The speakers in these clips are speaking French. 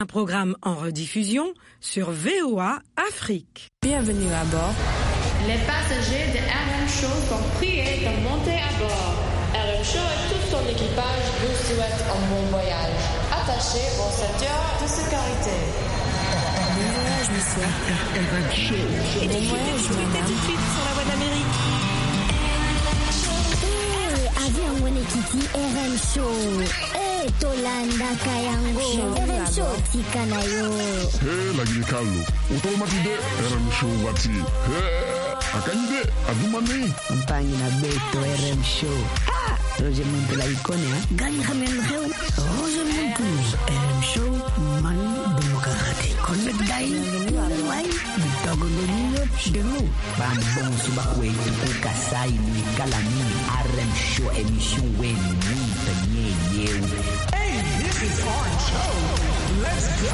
Un programme en rediffusion sur VOA Afrique. Bienvenue à bord. Les passagers de RM Show sont priés de monter à bord. RM Show et tout son équipage vous souhaitent un bon voyage. Attachez vos ceintures de sécurité. Bon voyage, monsieur. RM Show. Bon voyage, madame. Tout de suite sur la voie d'Amérique. Avion Wenekiti RM Show. Tolanda Kayango. RM Show Tikanayo. Lagi Carlo. Automatide RM Show Wati. Akanyide Adumani. Mpangi na Beto RM Show. Roger Montula Icone. Gani Hamel Heu. Roger Montula RM Show. Mani Demokrati. Connect Dai. Wai. Bitagolonio Demo. Bambon Subakwe. Kasai ni Kalani. RM Show émission Wen. Hey, this is RM Show. Let's go.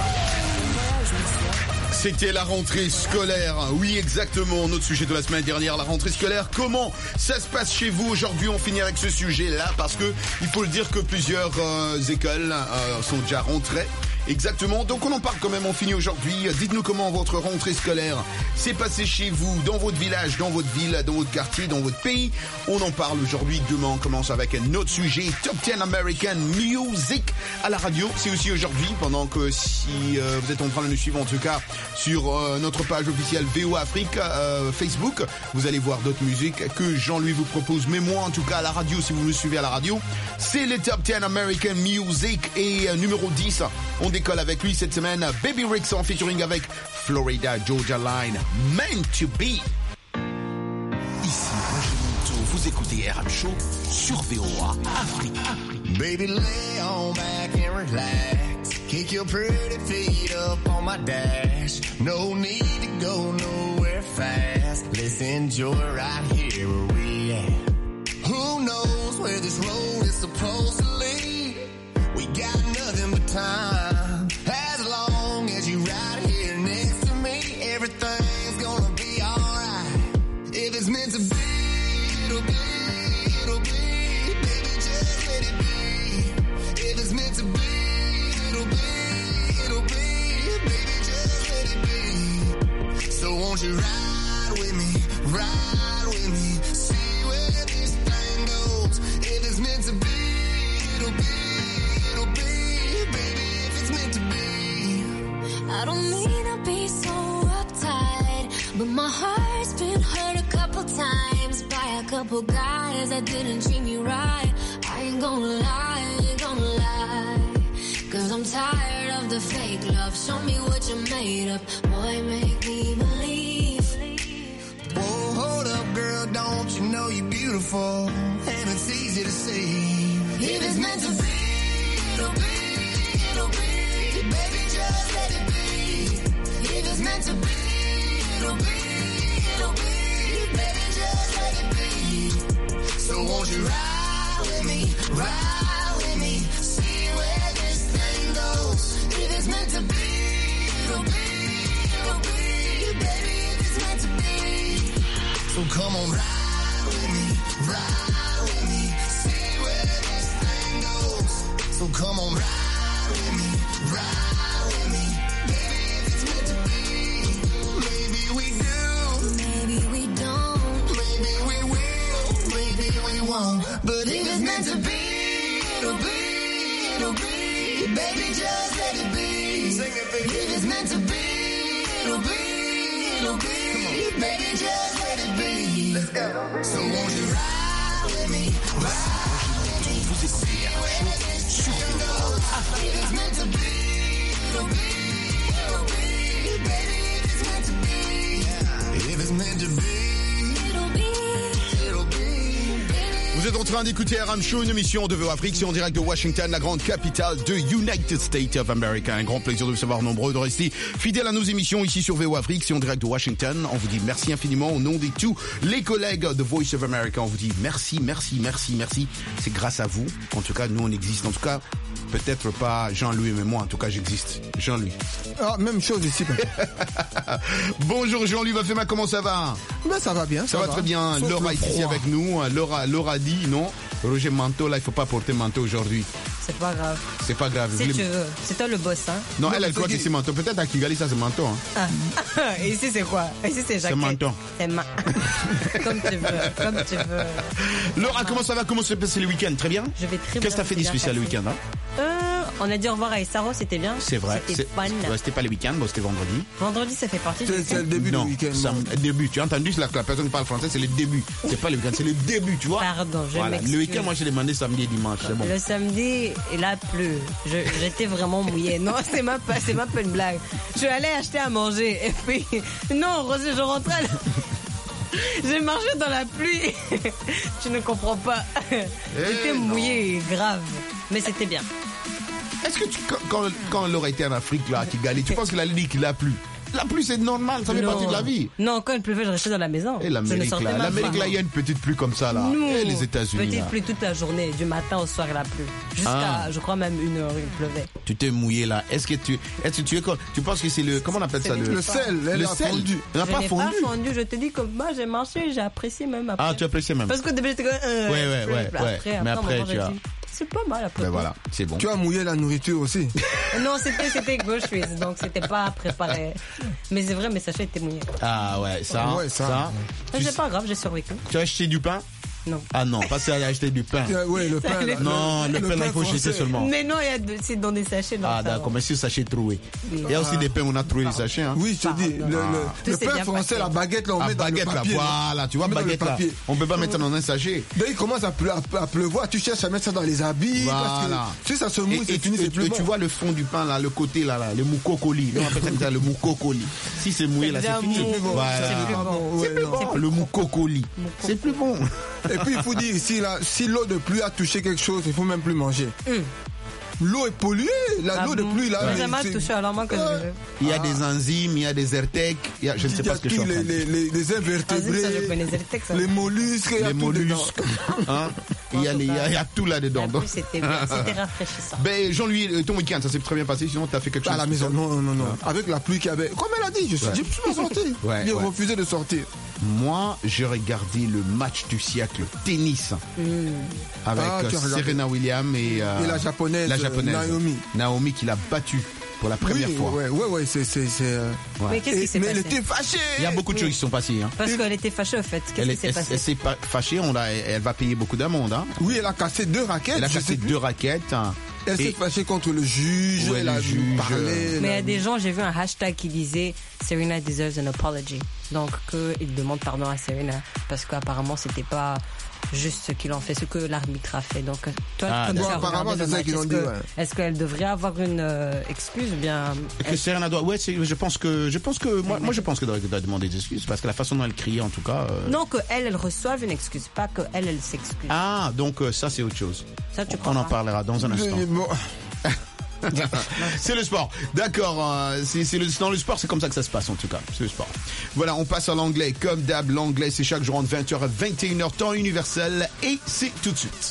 C'était la rentrée scolaire. Oui, exactement. Notre sujet de la semaine dernière, la rentrée scolaire. Comment ça se passe chez vous aujourd'hui? On finit avec ce sujet-là parce que il faut le dire que plusieurs écoles sont déjà rentrées. Exactement. Donc on en parle quand même. On finit aujourd'hui. Dites-nous comment votre rentrée scolaire s'est passée chez vous, dans votre village, dans votre ville, dans votre quartier, dans votre pays. On en parle aujourd'hui. Demain, on commence avec un autre sujet. Top 10 American Music à la radio. C'est aussi aujourd'hui, pendant que si vous êtes en train de nous suivre, en tout cas, sur notre page officielle VOA Afrique, Facebook, vous allez voir d'autres musiques que Jean-Louis vous propose. Mais moi, en tout cas, à la radio, si vous nous suivez à la radio, c'est le Top 10 American Music. Et numéro 10, on décolle avec lui cette semaine. Baby Ricks en featuring avec Florida Georgia Line, Meant to Be. Ici Roger Monteau, vous écoutez RM Show sur VOA Afrique. Baby, lay on back and relax. Kick your pretty feet up on my dash. No need to go nowhere fast. Let's enjoy right here where we at. Who knows where this road is supposed to lead? We got nothing but time. As long as you right here next to me, everything's gonna be alright. If it's meant to be, it'll be, it'll be. Baby, just let it be. If it's meant to be, it'll be, it'll be. Baby, just let it be. So won't you ride with me, ride with me. See where this thing goes. If it's meant to be, it'll be, it'll be. Baby, if it's meant to be. I don't mean to be so uptight, but my heart's been hurt a couple times by a couple guys that didn't treat me right. I ain't gonna lie, cause I'm tired of the fake love. Show me what you're made of, boy, make me believe. Whoa, hold up, girl, don't you know you're beautiful? And it's easy to see. If it's meant to be, it'll be, it'll be. Baby, just let it be. If it's meant to be, it'll be, it'll be. Baby, just let it be. So won't you ride with me, ride with me. See where this thing goes. If it's meant to be, it'll be, it'll be. Baby, if it's meant to be. So come on, ride with me, ride with me. See where this thing goes. So come on, ride with me, ride with me. Baby, if it's meant to be. Maybe we do, Maybe we don't, maybe we will, maybe we won't. But if it's meant to be, it'll be, it'll be. Baby, just let it be. Sing it, baby. If it's meant to be, it'll be, it'll be. Baby, just let it be. Let's go. So won't you ride with me, ride with me. See where this thing goes. If it's meant to be, it'll be, it'll be. Baby, if it's meant to be. If it's meant to be, it'll be, it'll be. Vous êtes en train d'écouter RM Show, une émission de VOA Afrique. C'est en direct de Washington, la grande capitale de United States of America. Un grand plaisir de vous savoir nombreux de rester fidèles à nos émissions ici sur VOA Afrique. C'est en direct de Washington. On vous dit merci infiniment au nom de tous les collègues de Voice of America. On vous dit merci, merci, merci, merci. C'est grâce à vous. En tout cas, nous, on existe. En tout cas, peut-être pas Jean-Louis, mais moi, en tout cas, j'existe. Jean-Louis. Ah, même chose ici. Bonjour Jean-Louis Vafema, comment ça va? Ben, ça va bien. Ça va très bien. Laura est ici avec nous. Laura dit non. Roger Manteau, là, il faut pas porter manteau aujourd'hui. c'est pas grave. C'est pas grave. Si tu veux. C'est toi le boss, hein. Non, elle croit que c'est menton. Peut-être à Kigali, ça c'est menton. Hein. Ah. Et ici, c'est quoi? Ici, c'est jaquette. C'est menton. C'est comme tu veux. Laura, comment ça va? Comment se passe le week-end? Très bien? Je vais très bien. Qu'est-ce que t'as fait de spécial le week-end, hein? On a dit au revoir à Essaro, c'était bien. C'est vrai. C'était fun. Ouais, c'était pas le week-end, bon, c'était vendredi. Vendredi, ça fait partie du week-end. C'est le début du week-end. Le début. Tu as entendu la personne qui parle français, c'est le début. C'est pas le week-end, c'est le début, tu vois. Pardon, je m'excuse. Le week-end, moi, j'ai demandé samedi et dimanche. C'est bon. Le samedi, il a plu. J'étais vraiment mouillée. Non, c'est même pas une blague. Je suis allée acheter à manger. Et puis, non, je rentrais. J'ai marché dans la pluie. Tu ne comprends pas. J'étais mouillée, grave. Mais c'était bien. Est-ce que quand Laura était en Afrique, là, à Kigali, tu penses que la dit qu'il a plu? La pluie, c'est normal, ça fait partie de la vie. Non, quand il pleuvait, je restais dans la maison. Et l'Amérique, là, il y a une petite pluie comme ça, là. Non. Et les États-Unis. Petite pluie toute la journée, du matin au soir, il a plu. Jusqu'à, je crois, même 1 heure, il pleuvait. Tu t'es mouillé, là. Est-ce que tu es quoi? Tu penses que c'est le, comment on appelle ça? Le sel. Le sel. Fondu. Il n'a pas fondu. Pas fondu. Je te dis que moi, j'ai marché, j'ai apprécié même après. Ah, tu apprécies même. Parce que début, j'étais comme, ouais. Mais après, tu as. C'est pas mal après. Ben voilà, c'est bon. Tu as mouillé la nourriture aussi? Non, c'était groceries, donc c'était pas préparé. Mais c'est vrai, mes sachets étaient mouillés. Ah ouais, ça. C'est pas grave, j'ai survécu. Tu as acheté du pain? Non. Ah non, pas ça, acheter du pain. Oui, le pain. Non, le pain, il faut jeter seulement. Mais non, c'est dans des sachets. Ah d'accord, mais c'est le sachet troué. Il y a aussi des pains où on a trouvé les sachets. Hein. Oui, je te dis, le pain français, la baguette, là, on met dans le papier. Voilà, tu vois, baguette là. On peut pas mettre ça dans un sachet. Dès qu'il commence à pleuvoir, tu cherches à mettre ça dans les habits. Voilà. Si ça se mouille, c'est fini, c'est plus bon. Tu vois le fond du pain là, le côté là, le moukokoli. On appelle ça le moukokoli. Si c'est mouillé là, c'est fini. C'est plus bon. Le moukokoli. C'est plus bon. Et puis il faut dire ici, là, si l'eau de pluie a touché quelque chose, il faut même plus manger. L'eau est polluée, l'eau de pluie là. Il y a des enzymes, il y a des ertec, je ne sais pas ce que je suis en train de dire. Les invertébrés, les mollusques, il y a tout là-dedans. C'était bien, c'était rafraîchissant. Ben Jean-Louis, ton week-end, ça s'est très bien passé, sinon tu as fait quelque chose à la maison? Non. Avec la pluie qu'il y avait, comme elle a dit, je suis pas sorti. Il a refusé de sortir. Moi, j'ai regardé le match du siècle, tennis, avec Serena Williams et la japonaise. Naomi qui l'a battue pour la première fois. Ouais, c'est. Mais qu'est-ce qui s'est passé? Elle était fâchée. Il y a beaucoup de choses qui sont passées. Hein. Parce qu'elle était fâchée, au fait. Qu'est-ce qui s'est passé? Elle s'est pas fâchée, elle va payer beaucoup d'amende. Hein. Oui, elle a cassé 2 raquettes. Elle s'est fâchée contre le juge. Elle a parlé. Mais il y a des gens, j'ai vu un hashtag qui disait Serena deserves an apology. Donc, qu'il demande pardon à Serena. Parce qu'apparemment, c'était pas juste ce qu'il en fait, ce que l'arbitre a fait. Donc, toi, comme tu as regardé le match, est-ce qu'elle devrait avoir une excuse ou bien? Que Serena doit. Ouais, je pense que moi, je pense qu'elle doit demander des excuses parce que la façon dont elle criait, en tout cas. Non, qu'elle reçoive une excuse, pas qu'elle s'excuse. Ah, donc ça, c'est autre chose. Ça, tu On en parlera dans un instant. C'est le sport, d'accord. Dans le sport, c'est comme ça que ça se passe en tout cas. C'est le sport. Voilà, on passe à l'anglais. Comme d'hab, l'anglais, c'est chaque jour entre 20h à 21h, temps universel. Et c'est tout de suite.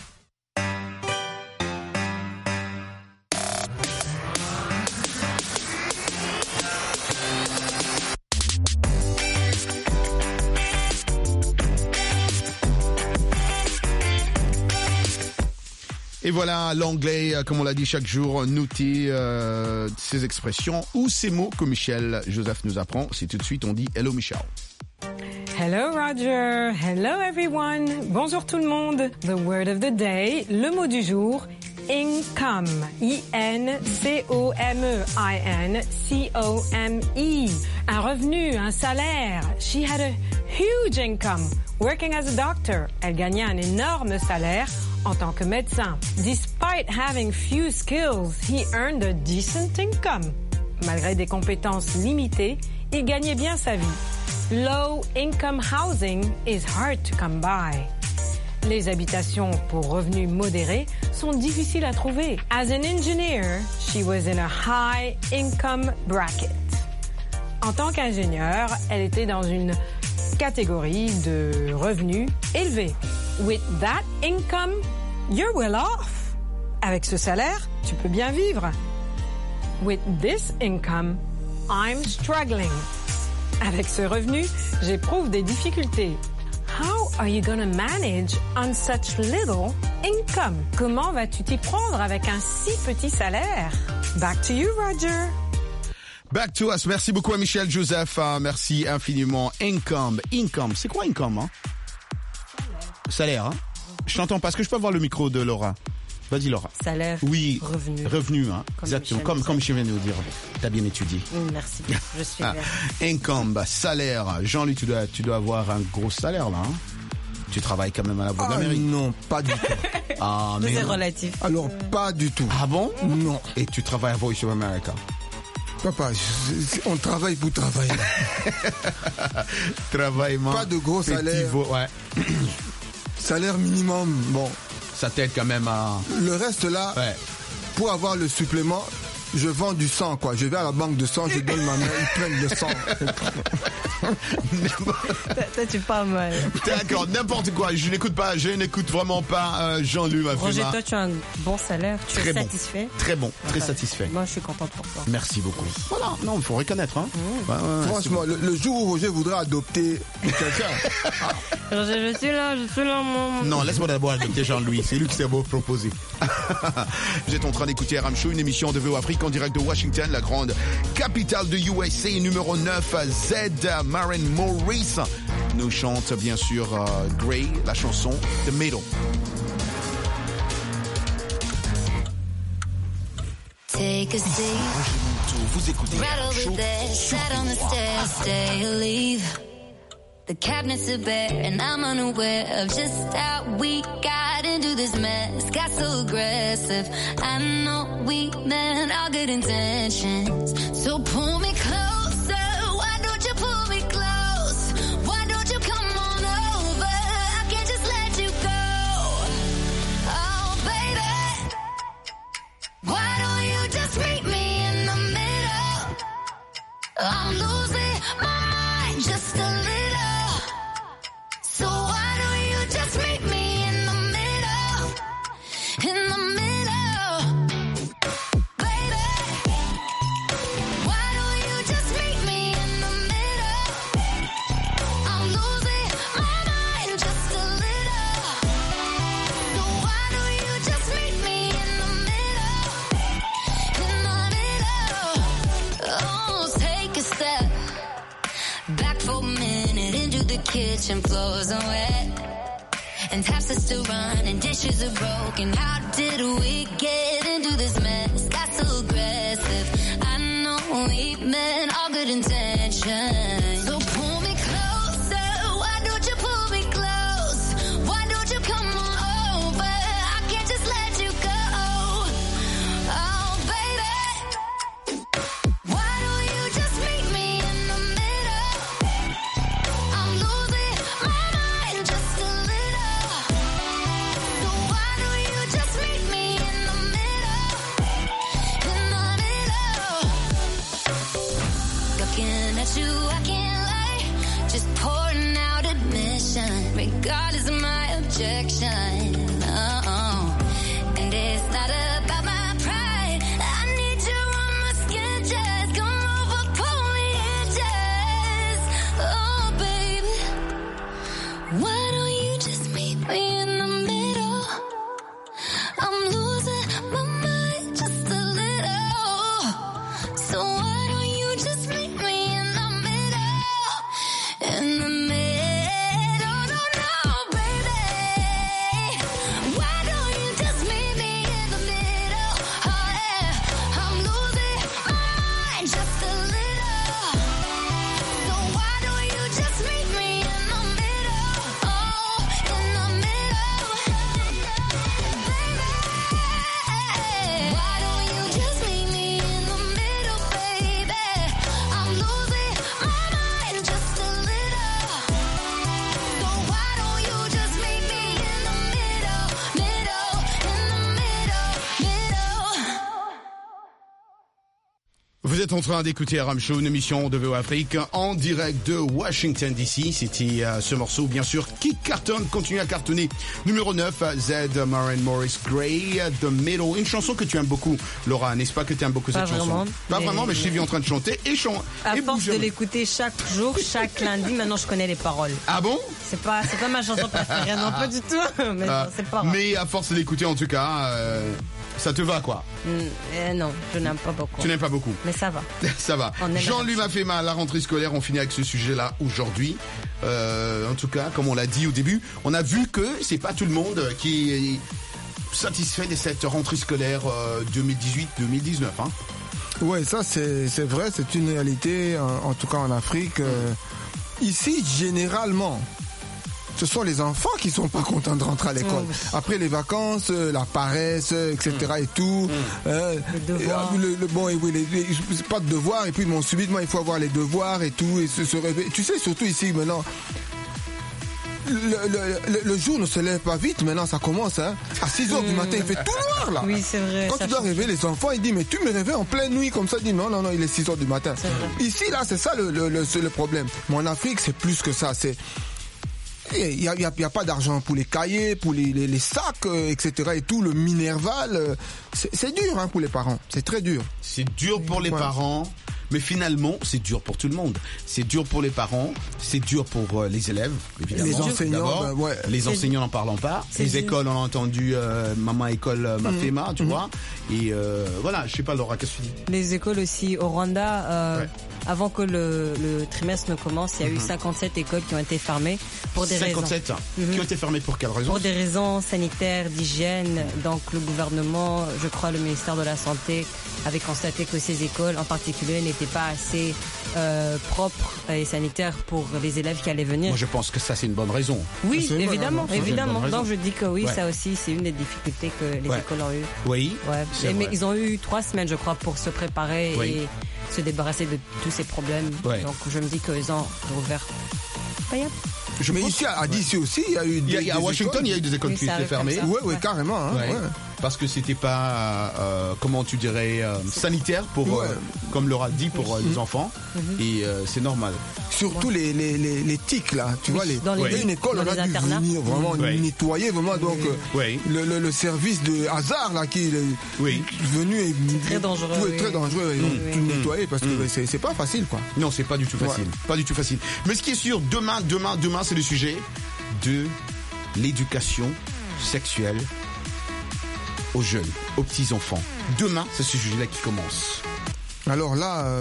Et voilà, l'anglais, comme on l'a dit chaque jour, noter ces expressions ou ces mots que Michel Joseph nous apprend. C'est tout de suite, on dit hello Michel. Hello Roger, hello everyone. Bonjour tout le monde. The word of the day, le mot du jour, income. I-N-C-O-M-E. I-N-C-O-M-E. Un revenu, un salaire. She had a huge income. Working as a doctor. Elle gagnait un énorme salaire en tant que médecin. Despite having few skills, he earned a decent income. Malgré des compétences limitées, il gagnait bien sa vie. Low income housing is hard to come by. Les habitations pour revenus modérés sont difficiles à trouver. As an engineer, she was in a high income bracket. En tant qu'ingénieure, elle était dans une catégorie de revenus élevés. With that income, you're well off. Avec ce salaire, tu peux bien vivre. With this income, I'm struggling. Avec ce revenu, j'éprouve des difficultés. How are you gonna manage on such little income? Comment vas-tu t'y prendre avec un si petit salaire? Back to you, Roger. Back to us. Merci beaucoup à Michel Joseph. Merci infiniment. Income. C'est quoi income, hein? Salaire, hein? Je t'entends pas. Est-ce que je peux avoir le micro de Laura? Vas-y, Laura. Salaire. Oui. Revenu, hein. Exactement. Comme je viens de le dire. T'as bien étudié. Merci. Je suis bien. Income, salaire. Jean-Louis, tu dois avoir un gros salaire, là, hein? Tu travailles quand même à la Voix d'Amérique. Non, pas du tout. Mais c'est relatif. Alors, pas du tout. Ah bon? Non. Et tu travailles à Voice of America? Papa, on travaille pour travailler. Travaillement. Pas de gros salaire. Ouais. Salaire minimum, bon. Ça t'aide quand même à... Le reste là, ouais. Pour avoir le supplément, je vends du sang, quoi. Je vais à la banque de sang, je donne ma main, ils prennent le sang. Toi, tu parles mal. D'accord, n'importe quoi. Je n'écoute vraiment pas Jean-Louis. Roger, toi, tu as un bon salaire. Tu es satisfait? Très bon, très satisfait. Moi, je suis contente pour toi. Merci beaucoup. Voilà, non, il faut reconnaître. Hein. Ouais, franchement, le jour où Roger voudra adopter quelqu'un... Roger, je suis là, maman. Non, laisse-moi d'abord adopter Jean-Louis. C'est lui qui s'est beau proposer. Vous êtes en train d'écouter RM Show, une émission de VO Afrique en direct de Washington, la grande capitale de USA, numéro 9, Z. Maren Morris nous chante bien sûr Grey, la chanson The Middle. Take a seat. Vous écoutez right over there, sat on the stairs, stay or leave. The cabinets are bare and I'm unaware of just how we got into this mess. Got so aggressive. I know we meant all good intentions. So pull me closer. Why don't you pull me close? Why don't you come on over? I can't just let you go. Oh, baby. Why don't you just meet me in the middle? I'm losing my mind just a little. So why don't you just meet me in the middle? In the middle, baby. Why don't you just meet me in the middle? I'm losing my mind just a little. So why don't you just meet me in the middle? In the middle. Oh, take a step back for a minute into the kitchen, floors are wet and taps are still running, dishes are broken. How did we get into this mess? Got so aggressive. I know we meant all good intentions. So pull me closer. Why don't you pull me close? Why don't you come on over? I can't just let you go. Oh, baby. Why don't you just meet me in the middle? I'm losing my mind just a little. So why don't you just meet me in the middle? In the middle. Looking at you, I can't lie. Just pouring out admission, regardless of my objection. And it's not about my pride. I need you on my skin, just come over, pull me in, just. Oh, baby. Why don't you just meet me in the middle? I'm losing my mind just a little. So why don't you just meet me in the middle? In the middle, no, baby. Why don't you just meet me in the middle? Oh, yeah. I'm losing my mind just a little. So why don't you just meet me in the middle? Oh, in the middle. Baby, why don't you just meet me in the middle, baby? Vous êtes en train d'écouter RM Show, une émission de VO Afrique en direct de Washington DC. C'était ce morceau, bien sûr, qui cartonne, continue à cartonner. Numéro 9, Z, Maren Morris Gray, The Middle. Une chanson que tu aimes beaucoup, Laura, n'est-ce pas que tu aimes beaucoup cette chanson? Pas vraiment, mais je t'ai vu en train de chanter et chanter. À force de l'écouter chaque jour, chaque lundi, maintenant je connais les paroles. Ah bon? C'est pas ma chanson préférée, non, pas du tout. Mais c'est pas grave. Mais à force de l'écouter, en tout cas, ça te va, quoi? Non, je n'aime pas beaucoup. Tu n'aimes pas beaucoup? Mais ça va. Ça va. Jean-Louis m'a fait mal. La rentrée scolaire, on finit avec ce sujet-là aujourd'hui. En tout cas, comme on l'a dit au début, on a vu que c'est pas tout le monde qui est satisfait de cette rentrée scolaire 2018-2019. Hein. Ouais, ça c'est vrai, c'est une réalité, en tout cas en Afrique. Ici, généralement, ce sont les enfants qui sont pas contents de rentrer à l'école. Après les vacances, la paresse, etc. et tout. Les devoirs. C'est pas de devoirs. Et puis, bon, subitement, il faut avoir les devoirs et tout. Et se réveiller. Tu sais, surtout ici, maintenant, le jour ne se lève pas vite. Maintenant, ça commence, hein. À 6h du matin, il fait tout noir, là. Oui, c'est vrai. Quand tu dois réveiller les enfants, il dit, mais tu me réveilles en pleine nuit, comme ça. Il dit, non, il est 6h du matin. Ici, là, c'est ça le problème. Mais en Afrique, c'est plus que ça. Il y a pas d'argent pour les cahiers, pour les sacs, etc. et tout, le Minerval. C'est dur, hein, pour les parents. C'est très dur. C'est dur pour les parents. Mais finalement, c'est dur pour tout le monde. C'est dur pour les parents, c'est dur pour les élèves, évidemment. Les enseignants, les enseignants n'en parlons pas. Les écoles, on a entendu maman école m'a fait mal, tu vois. Et voilà, je sais pas, Laura, qu'est-ce que tu dis? Les écoles aussi au Rwanda. Avant que le trimestre ne commence, il y a eu 57 écoles qui ont été fermées pour des 57 raisons. Qui ont été fermées pour quelles raisons? Pour des raisons sanitaires, d'hygiène. Donc le gouvernement, je crois le ministère de la Santé, avait constaté que ces écoles en particulier n'étaient pas assez propres et sanitaires pour les élèves qui allaient venir. Moi je pense que ça c'est une bonne raison. Oui, évidemment. Donc je dis que oui, ça aussi c'est une des difficultés que les écoles ont eues. Oui. Mais ils ont eu 3 semaines je crois pour se préparer et se débarrasser de tous ces problèmes. Donc je me dis qu'ils ont rouvert. Mais ici à DC aussi, il y a eu à Washington, il y a eu des écoles qui étaient fermées. Oui, carrément. Hein, Parce que c'était pas, comment tu dirais, sanitaire pour, comme Laura dit, pour les enfants. Et c'est normal. Surtout les tics là, tu vois, il y a une école, on a dû venir vraiment nettoyer, vraiment. Donc le service de hasard là qui est venu est très dangereux. Très dangereux. Tout nettoyer parce que c'est pas facile, quoi. Non, c'est pas du tout facile. Pas du tout facile. Mais ce qui est sûr, demain, c'est le sujet de l'éducation sexuelle aux jeunes, aux petits-enfants. Demain, c'est ce sujet-là qui commence. Alors là,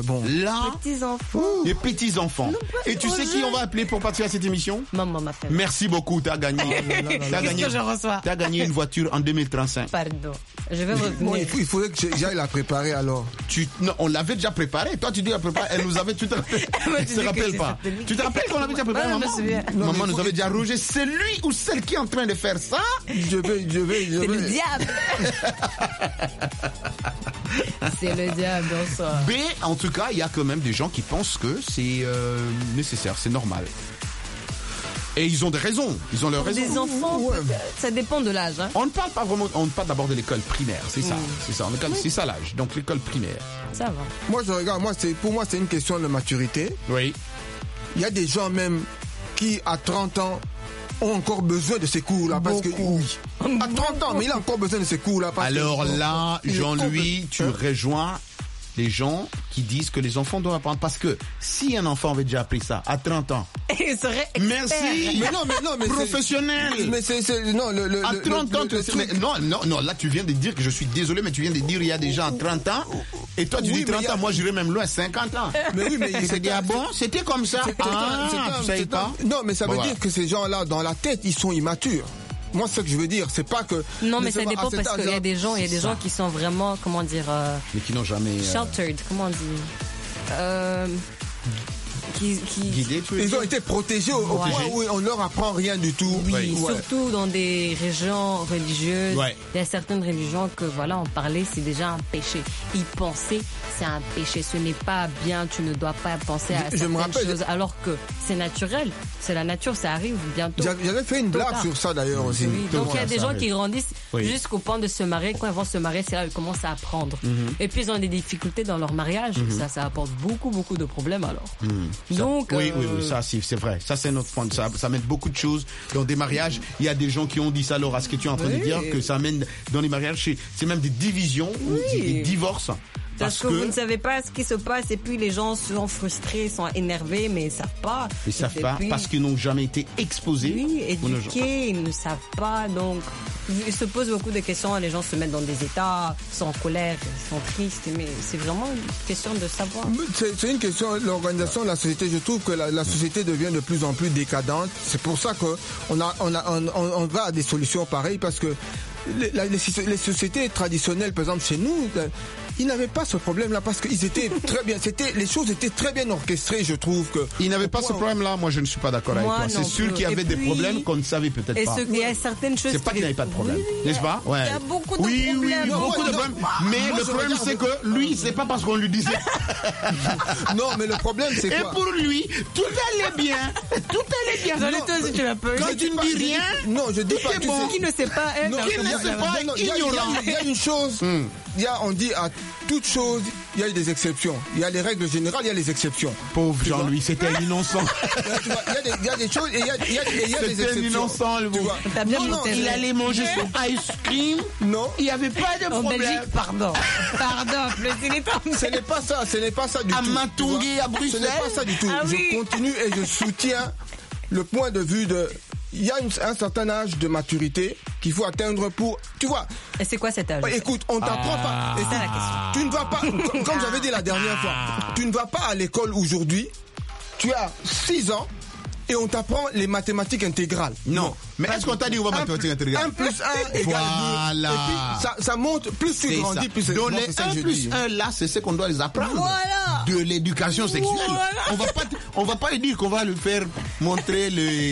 les petits-enfants. Et tu sais qui on va appeler pour participer à cette émission? Maman m'a fait. Merci beaucoup, t'as gagné. Qu'est-ce que je reçois? T'as gagné une voiture en 2035. Pardon. Je vais revenir. Bon, il faudrait que j'aille la préparer alors. Non, on l'avait déjà préparée. Toi, tu dis la préparer. Elle nous avait, tu te rappelles pas? Tu te rappelles qu'on l'avait déjà préparée, maman? Maman nous avait déjà rogé. C'est lui ou celle qui est en train de faire ça? Je vais. C'est le diable. C'est le diable dans ça. Mais en tout cas, il y a quand même des gens qui pensent que c'est nécessaire, c'est normal. Et ils ont des raisons. Ils ont leurs raisons. Les enfants, ça dépend de l'âge. Hein. On ne parle pas vraiment. On parle d'abord de l'école primaire, c'est ça. C'est ça. C'est ça l'âge. Donc l'école primaire. Ça va. Moi, je regarde. Pour moi, c'est une question de maturité. Oui. Il y a des gens même qui, à 30 ans, ont encore besoin de ces cours-là. Parce que, à 30 ans, mais il a encore besoin de ces cours-là. Alors là, Jean-Louis, tu rejoins les gens qui disent que les enfants doivent apprendre. Parce que si un enfant avait déjà appris ça à 30 ans. Il serait expert. Merci. Mais professionnel. Mais c'est à 30 ans, non, là tu viens de dire que je suis désolé, mais tu viens de dire il y a des gens à 30 ans. Et toi, tu dis 30 ans, moi j'irais même loin à 50 ans. Mais oui, mais c'est dit, ah bon, c'était comme ça. Tu savais pas? Non, mais ça veut dire que ces gens-là, dans la tête, ils sont immatures. Moi, c'est ce que je veux dire, c'est pas que... Non, mais ça dépend parce qu'il y a des gens, qui sont vraiment, comment dire... mais qui n'ont jamais... Sheltered, comment on dit Guidés, ils ont été protégés au point où on leur apprend rien du tout. Oui, surtout dans des régions religieuses. Il y a certaines religions que, on parlait, c'est déjà un péché. Y penser, c'est un péché. Ce n'est pas bien, tu ne dois pas penser à certaines choses. Alors que c'est naturel, c'est la nature, ça arrive bientôt. J'avais fait une blague sur ça d'ailleurs aussi. Oui, donc il y a des gens qui grandissent jusqu'au point de se marier. Quand ils vont se marier, c'est là qu'ils commencent à apprendre. Et puis ils ont des difficultés dans leur mariage. Ça apporte beaucoup de problèmes alors. Donc oui, ça c'est vrai. Ça c'est notre point. Ça mène beaucoup de choses dans des mariages. Il y a des gens qui ont dit ça. Alors, à ce que tu es en train de dire, que ça mène dans les mariages, c'est même des divisions ou des divorces. Parce que vous ne savez pas ce qui se passe et puis les gens sont frustrés, sont énervés, mais ils savent pas. Ils savent pas parce qu'ils n'ont jamais été exposés. Oui, éduqués, ils ne savent pas. Donc, ils se posent beaucoup de questions. Les gens se mettent dans des états, sont en colère, ils sont tristes. Mais c'est vraiment une question de savoir. C'est une question de l'organisation de la société. Je trouve que la société devient de plus en plus décadente. C'est pour ça qu'on va à des solutions pareilles parce que les sociétés traditionnelles, par exemple chez nous, ils n'avaient pas ce problème-là parce qu'ils étaient très bien. Les choses étaient très bien orchestrées, je trouve que. Ils n'avaient pas ce problème-là. Moi, je ne suis pas d'accord avec toi. C'est sûr qu'il y avait des problèmes qu'on ne savait peut-être pas. Il y a certaines choses. C'est pas qu'il n'y avait pas de problème, n'est-ce pas? Ouais. Il y a beaucoup de problèmes. Oui, beaucoup de problèmes. Mais le problème, c'est que lui, c'est pas parce qu'on lui disait. Non, mais le problème, c'est quoi? Et pour lui, tout allait bien. Tout allait bien. Quand tu ne dis rien, non, je dis pas. Qui ne sait pas? Qui ne sait pas, ignorant. Il y a une chose. On dit à toute chose, il y a des exceptions. Il y a les règles générales, il y a les exceptions. Pauvre Jean-Louis, c'était un innocent. Il y a des choses et il y a des exceptions. C'était un innocent, le mot. Non, il allait manger son ice cream. Non. Il n'y avait pas de problème. En Belgique, pardon, ce n'est pas ça du tout. À Matungé, à Bruxelles. Ce n'est pas ça du tout. Je continue et je soutiens le point de vue de... Il y a un certain âge de maturité qu'il faut atteindre pour... Tu vois. Et c'est quoi cet âge? Écoute, on t'apprend pas. C'est ça la question. Tu ne vas pas... Comme j'avais dit la dernière fois, tu ne vas pas à l'école aujourd'hui. Tu as 6 ans et on t'apprend les mathématiques intégrales. Non. Mais est-ce qu'on t'a dit on va mathématiques intégrales? 1 plus 1 égale 2. Voilà. Et puis, ça monte. Plus tu grandis, plus c'est... Donc les 1 plus 1 là, c'est ce qu'on doit les apprendre. Voilà. De l'éducation sexuelle. Voilà. On va pas lui dire qu'on va lui faire montrer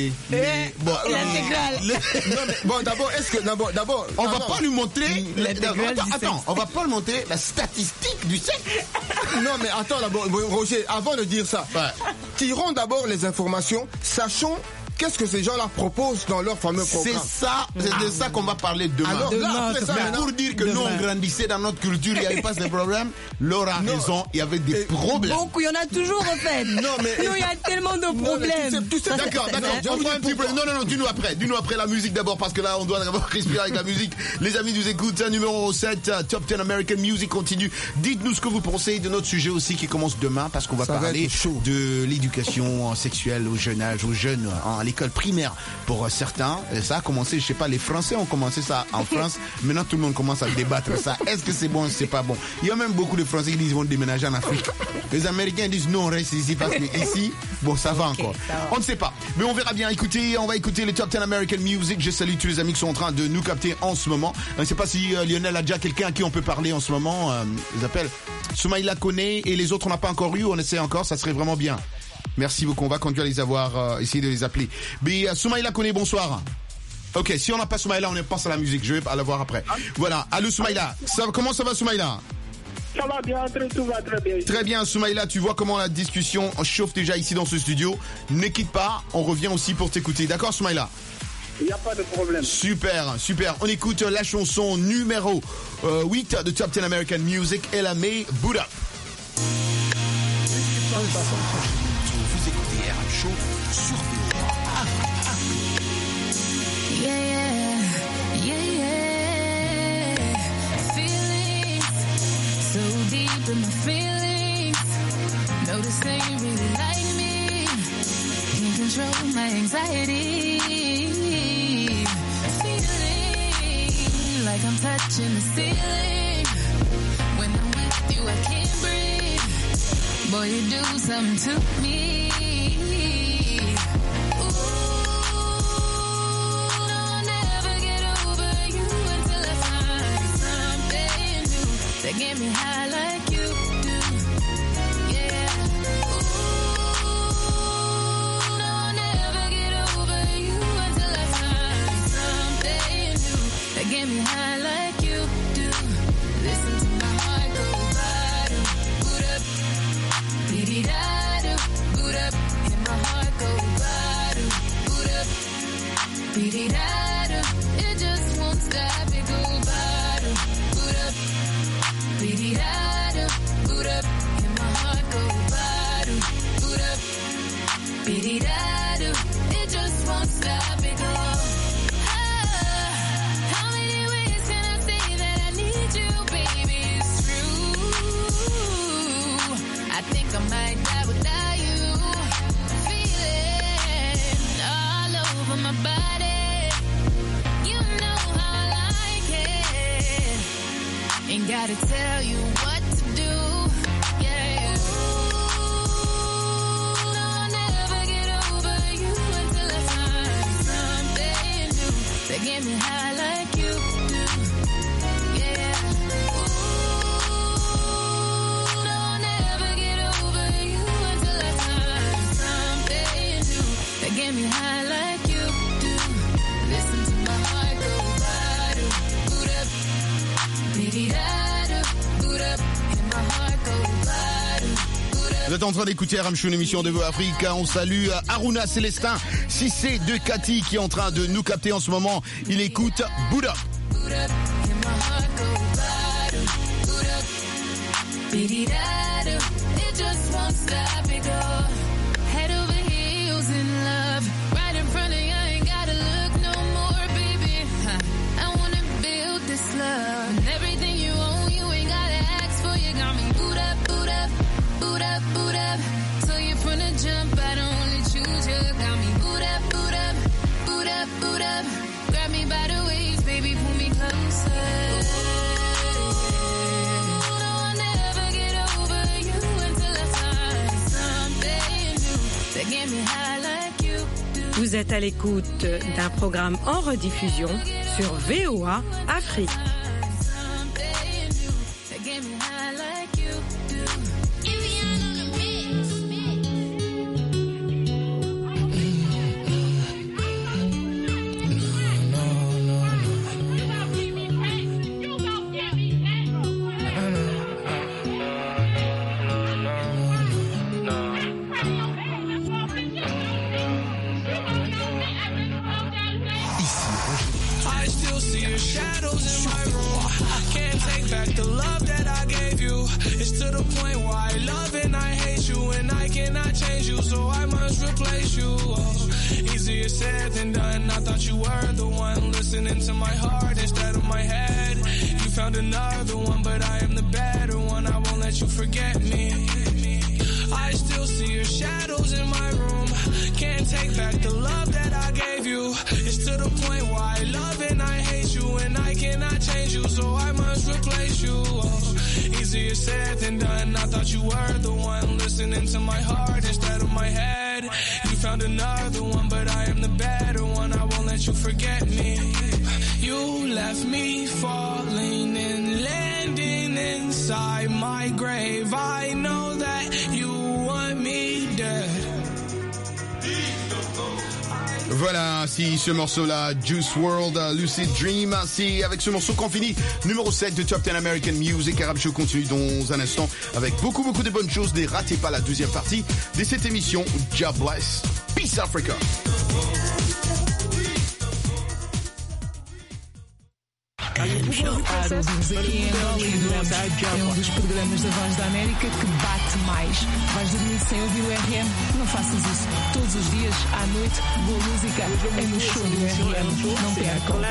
l'intégrale. Non mais bon, d'abord, est-ce que d'abord on va pas lui montrer attends, on va pas lui montrer la statistique du sexe. Non mais attends d'abord, Roger, avant de dire ça, tirons d'abord les informations, sachons qu'est-ce que ces gens-là proposent dans leur fameux programme. C'est de ça qu'on va parler demain. Alors, mais pour dire que nous, on grandissait dans notre culture, il n'y avait pas de problème, Laura a raison, il y avait des problèmes. Beaucoup, il y en a toujours, en fait. Non, mais... il y a tellement de problèmes. D'accord. On prend un petit peu. Non, dis-nous après la musique d'abord, parce que là, on doit d'abord respirer avec la musique. Les amis, nous écoutent, numéro 7, Top 10 American Music continue. Dites-nous ce que vous pensez de notre sujet aussi qui commence demain, parce qu'on va parler de l'éducation sexuelle au jeune âge, aux jeunes, à l'école primaire pour certains. Et ça a commencé, je sais pas, les Français ont commencé ça en France. Maintenant, tout le monde commence à débattre ça. Est-ce que c'est bon, c'est pas bon? Il y a même beaucoup de Français qui disent qu'ils vont déménager en Afrique. Les Américains disent non, on reste ici parce que ici, bon, ça va encore. On ne sait pas. Mais on verra bien. Écoutez, on va écouter les Top 10 American Music. Je salue tous les amis qui sont en train de nous capter en ce moment. Je ne sais pas si Lionel a déjà quelqu'un à qui on peut parler en ce moment. Ils appellent Soumaïla Koné et les autres on n'a pas encore eu. On essaie encore, ça serait vraiment bien. Merci beaucoup, on va continuer à les avoir, essayer de les appeler. Mais Soumaïla Koné, bonsoir. Ok, si on n'a pas Soumaïla, on passe à la musique, je vais la voir après. Voilà, allô Soumaïla, comment ça va Soumaïla? Ça va bien, tout va très bien. Très bien Soumaïla, tu vois comment la discussion chauffe déjà ici dans ce studio. Ne quitte pas, on revient aussi pour t'écouter, d'accord Soumaïla? Il n'y a pas de problème. Super. On écoute la chanson numéro 8 de Top 10 American Music, Ella May, Boot Up. Vous écoutez RM Show sur VOA. Feelings so deep in my feelings. Notice that you really like me. Can't control my anxiety. Feeling like I'm touching the ceiling. When I'm with you, I can't breathe. Boy, you do something to me. That get me high like you do, yeah. Ooh, no, I'll never get over you until I find something new. That get me high like you do. Listen to my heart go bada, boot up, dee-dee-da-do, boot up. And my heart go bada, boot up, dee-dee-da-do. It just won't stop, it goes. Be-dee-da-do, it just won't stop it go. How many ways can I say that I need you, baby? It's true. I think I might die without you. Feeling all over my body. You know how I like it. Ain't gotta tell you what to do. Yeah. That get me high like you do, yeah. Ooh, don't ever get over you until I find something new that get me high like you do. Listen to my heart go ba-do, boot up, be-dee-da-do, boot up, and my heart go ba-do. Vous êtes en train d'écouter RM Show, une émission de Voix Afrique. On salue Aruna Célestin, Cissé de Cathy qui est en train de nous capter en ce moment. Il écoute Bouddha. Head over heels in love, right in front of you, I ain't gotta look no more, baby. I wanna build this love, and everything you own, you ain't gotta ask for. You got me boot up, boot up, boot up, boot up. So you're from the jump, I don't wanna choose you. Got me boot up, boot up, boot up, boot up. Grab me by the waist, baby, pull me closer. I'll never get over you until I find something new that get me high like you do. Vous êtes à l'écoute d'un programme en rediffusion sur VOA Afrique. Another one, but I am the better one. I won't let you forget me. I still see your shadows in my room. Can't take back the love that I gave you. It's to the point where I love and I hate you, and I cannot change you, so I must replace you. Oh, easier said than done. I thought you were the one listening to my heart instead of my head. You found another one, but I am the better one. I won't let you forget me. You left me falling and landing inside my grave. I know that you want me dead. Voilà, si ce morceau-là, Juice WRLD, Lucid Dream, c'est avec ce morceau qu'on finit numéro 7 de Top 10 American Music. RM Show continue dans un instant avec beaucoup de bonnes choses. Ne ratez pas la deuxième partie de cette émission. God bless. Peace Africa. Aqui em Angola é um dos programas da Voz da América que bate mais. Vais dormir sem ouvir o RM? Não faças isso. Todos os dias, à noite, boa música é no show do RM. Não percam.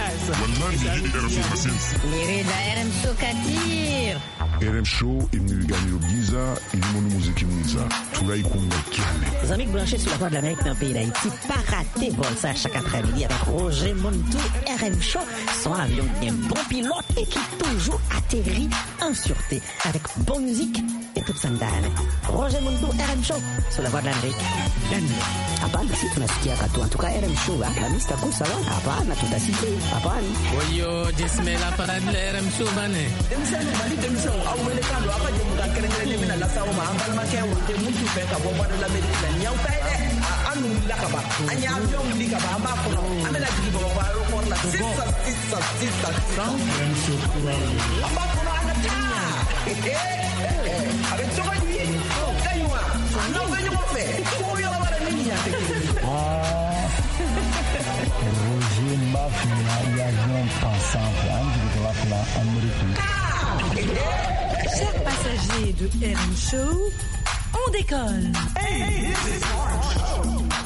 RM Show Katir. RM Show imnigani Giza ilimonu muziki mwiza tulai kungakiane. Les amis branchés sur la Voix de l'Amérique dans le pays d'Haïti, pas rater bon ça chaque après-midi avec Roger Montou. RM Show, son avion bien bon pilote et qui toujours atterrit en sûreté avec bonne musique et toute sa ndane. Roger Montou, RM Show sur la Voix de l'Amérique. Hapana, si tunasikia katu. En tout cas, RM Show, la mista kusa wa. Hapana, tutasikia. Hapana. Oyo, dismela para de RM Show bane. Awelekando apa je muka kerengere mina la sawo ma ambal ma ke wote mutu fe ka bo bada la medina nyaw tay de anu la ka ba anya avion li ka ba amba ko amela digi bo ba ro por la sista amba ko ana tanya avec ça ni kaywa no venyo mo fe ko yo la bara ni ya te Roger Mafia y avion passant de la Amérique. Chers passagers de RM Show, on décolle. Hey, this is RM Show.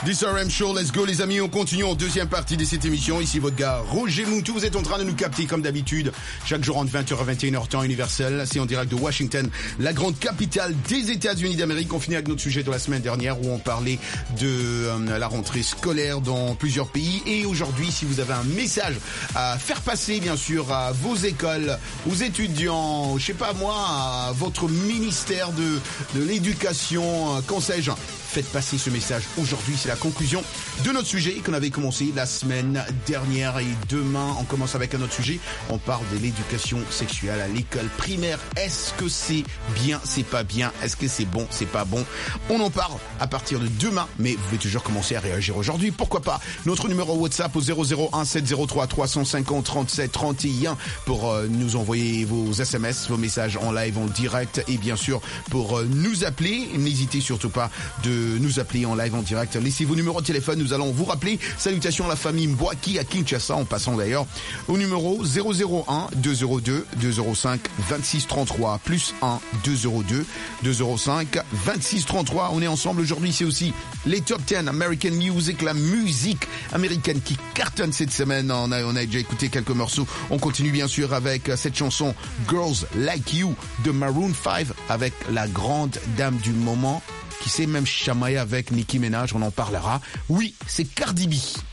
This RM Show, let's go les amis, on continue en deuxième partie de cette émission. Ici votre gars Roger Moutou, vous êtes en train de nous capter comme d'habitude, chaque jour entre 20h à 21h temps universel. C'est en direct de Washington, la grande capitale des États-Unis d'Amérique. On finit avec notre sujet de la semaine dernière où on parlait de la rentrée scolaire dans plusieurs pays. Et aujourd'hui, si vous avez un message à faire passer bien sûr à vos écoles, aux étudiants, je sais pas moi, à votre ministère de l'éducation, qu'en sais-je, faites passer ce message. Aujourd'hui, c'est la conclusion de notre sujet qu'on avait commencé la semaine dernière. Et demain, on commence avec un autre sujet. On parle de l'éducation sexuelle à l'école primaire. Est-ce que c'est bien, c'est pas bien? Est-ce que c'est bon, c'est pas bon? On en parle à partir de demain. Mais vous pouvez toujours commencer à réagir aujourd'hui. Pourquoi pas? Notre numéro WhatsApp au 001 703 350 37 31 pour nous envoyer vos SMS, vos messages en live, en direct. Et bien sûr, pour nous appeler. N'hésitez surtout pas de nous appeler en live en direct. Laissez vos numéros de téléphone, nous allons vous rappeler. Salutations à la famille Mbouaki à Kinshasa, en passant d'ailleurs au numéro 001 202 205 26 33 plus 1 202 205 26 33. On est ensemble aujourd'hui. C'est aussi les Top 10 American Music, la musique américaine qui cartonne cette semaine. On a déjà écouté quelques morceaux. On continue bien sûr avec cette chanson Girls Like You de Maroon 5 avec la grande dame du moment qui s'est même chamaillé avec Nicki Minaj, on en parlera. Oui, c'est Cardi B. Ici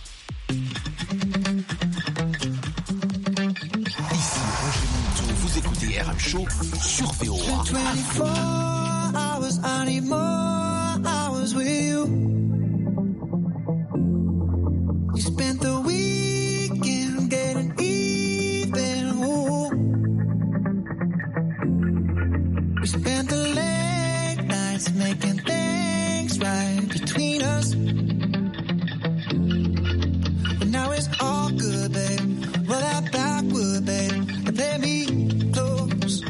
Roger Moutou, vous écoutez RM Show sur VOA. 24 hours, I need more hours with you. You spent the weekend getting even. Ooh. We spent the late nights making things right between us. But now it's all good, babe. Roll that backward, babe, and play me close.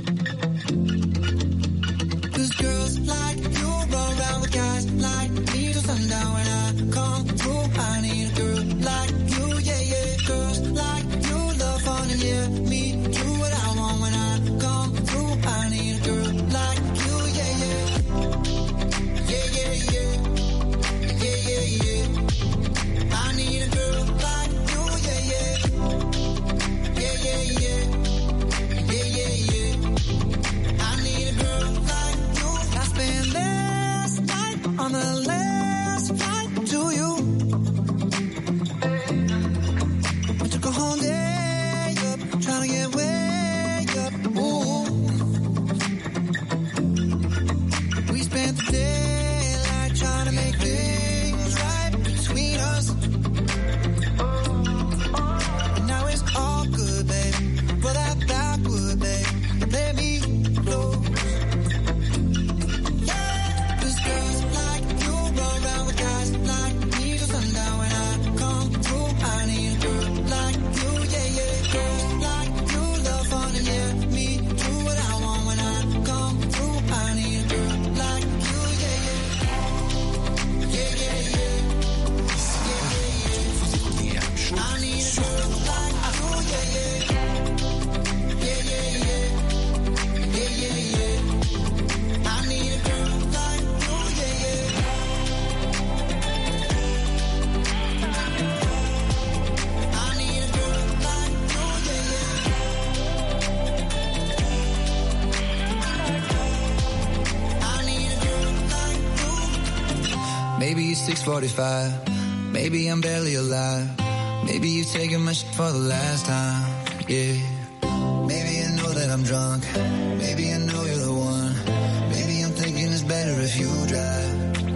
'Cause girls like you run around with guys like me till sundown. When I come through, I need a girl like you, yeah, yeah. Girls like you love fun and yeah, me do what I want. When I come through, I need a girl like you, yeah, yeah. Yeah, yeah, yeah. Yeah, yeah, yeah. I need a girl like you, yeah, yeah. Yeah, yeah, yeah. Yeah, yeah, yeah. I need a girl like you. I spent last night on the last flight to you. I took a whole day up, trying to get way up. Ooh. We spent the daylight trying to make things right between us. And now it's all good, babe. Roll that backward, babe, and let me close. 'Cause girls like you run around with guys like me till sundown. When I come through, I need a girl like you, yeah, yeah. Girls like you love fun and yeah, me do what I want. When I come through, I need a girl like you, yeah, yeah. Yeah, yeah, yeah. Vous écoutez RM Show I need a sur girl like you, yeah, yeah. Yeah, yeah, yeah. Yeah, yeah, yeah. I need a girl like you, yeah, yeah. I need a girl like you, yeah, yeah. I need a girl like you. Maybe it's 6:45. Maybe I'm barely alive. Maybe you've taken my shit for the last time. Yeah. Maybe I know that I'm drunk. Maybe I know you're the one. Maybe I'm thinking it's better if you drive.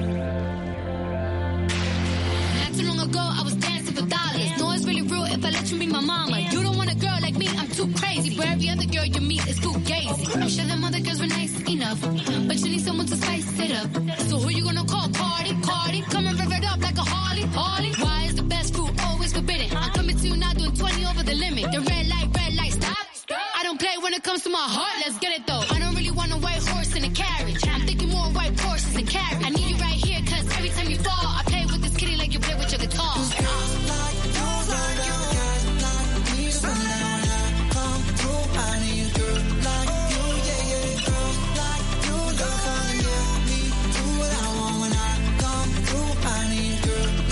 Not too long ago, I was dancing for dollars. No, it's really real if I let you be my mama. You don't want a girl like me, I'm too crazy. But every other girl you meet is too gazy. I'm sure them other girls were nice enough, but you need someone to spice it up. So who you gonna call? Cardi, Cardi. Come and rev it up like a Harley, Harley. Why is the best food always forbidden? I'm coming to you now doing 20 over the limit. The red light, stop. I don't play when it comes to my heart, let's get it though. I don't really want a white horse in a carriage. I'm thinking more white horses and carriage. I need you right here, cause every time you fall, I play with this kitty like you play with your guitar. Girls like you run around with guys like me till sundown. When I come through, I need a girl like you, yeah, yeah. Girls like you love fun and yeah, me do what I want. When I come through, I need a girl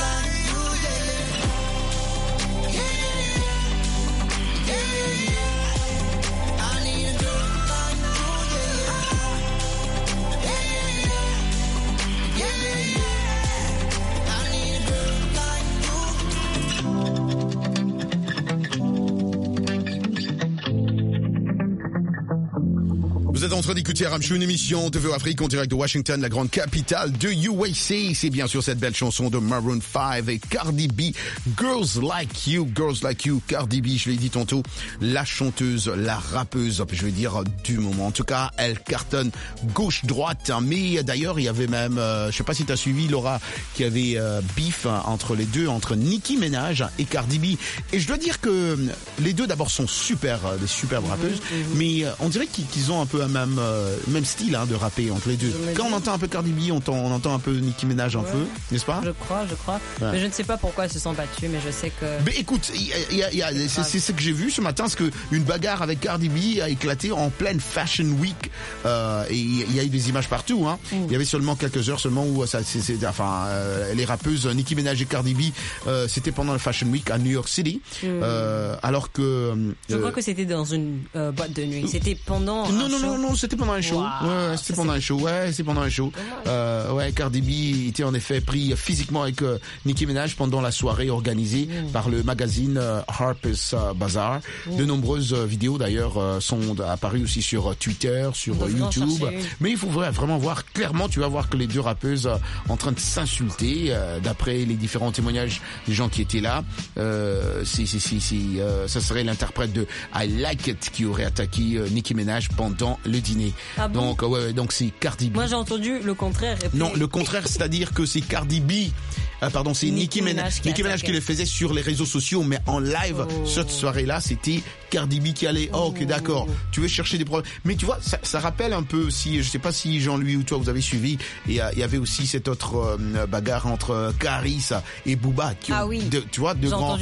en train d'écouter RM Show, une émission de VOA Afrique en direct de Washington, la grande capitale de USA. C'est bien sûr cette belle chanson de Maroon 5 et Cardi B, Girls Like You, Cardi B, je l'ai dit tantôt, la chanteuse, la rappeuse, je vais dire du moment. En tout cas, elle cartonne gauche-droite, mais d'ailleurs, il y avait même, je sais pas si tu as suivi Laura, qui avait beef entre les deux, entre Nicki Minaj et Cardi B. Et je dois dire que les deux d'abord sont des superbes rappeuses, mais on dirait qu'ils ont un peu un même style de rapper entre les deux. Quand on entend un peu Cardi B, on entend un peu Nicki Minaj un peu, n'est-ce pas? Je crois. Ouais. Mais je ne sais pas pourquoi elles se sont battues, mais je sais que... Mais écoute, c'est ce que j'ai vu ce matin, c'est qu'une bagarre avec Cardi B a éclaté en pleine Fashion Week. Et il y a eu des images partout. Il y avait seulement quelques heures où les rappeuses Nicki Minaj et Cardi B, c'était pendant la Fashion Week à New York City. Alors que... Je crois que c'était dans une boîte de nuit. C'était pendant Non, c'était pendant un show. Wow, c'était pendant un show. Cardi B était en effet pris physiquement avec Nicki Minaj pendant la soirée organisée par le magazine Harper's Bazaar. De nombreuses vidéos d'ailleurs sont apparues aussi sur Twitter, sur YouTube. Mais il faut vraiment voir clairement, tu vas voir que les deux rappeuses en train de s'insulter. D'après les différents témoignages des gens qui étaient là, ça serait l'interprète de I Like It qui aurait attaqué Nicki Minaj pendant le dîner. Ah bon? Donc c'est Cardi B. Moi j'ai entendu le contraire. Non, le contraire, c'est-à-dire que c'est Cardi B. C'est Nicki Minaj qui le faisait sur les réseaux sociaux, mais en live, cette soirée-là, c'était Cardi B qui allait, ok, d'accord, tu veux chercher des problèmes. Mais tu vois, ça rappelle un peu, je sais pas si Jean-Louis ou toi vous avez suivi, et il y avait aussi cette autre bagarre entre Caris et Booba. Tu vois,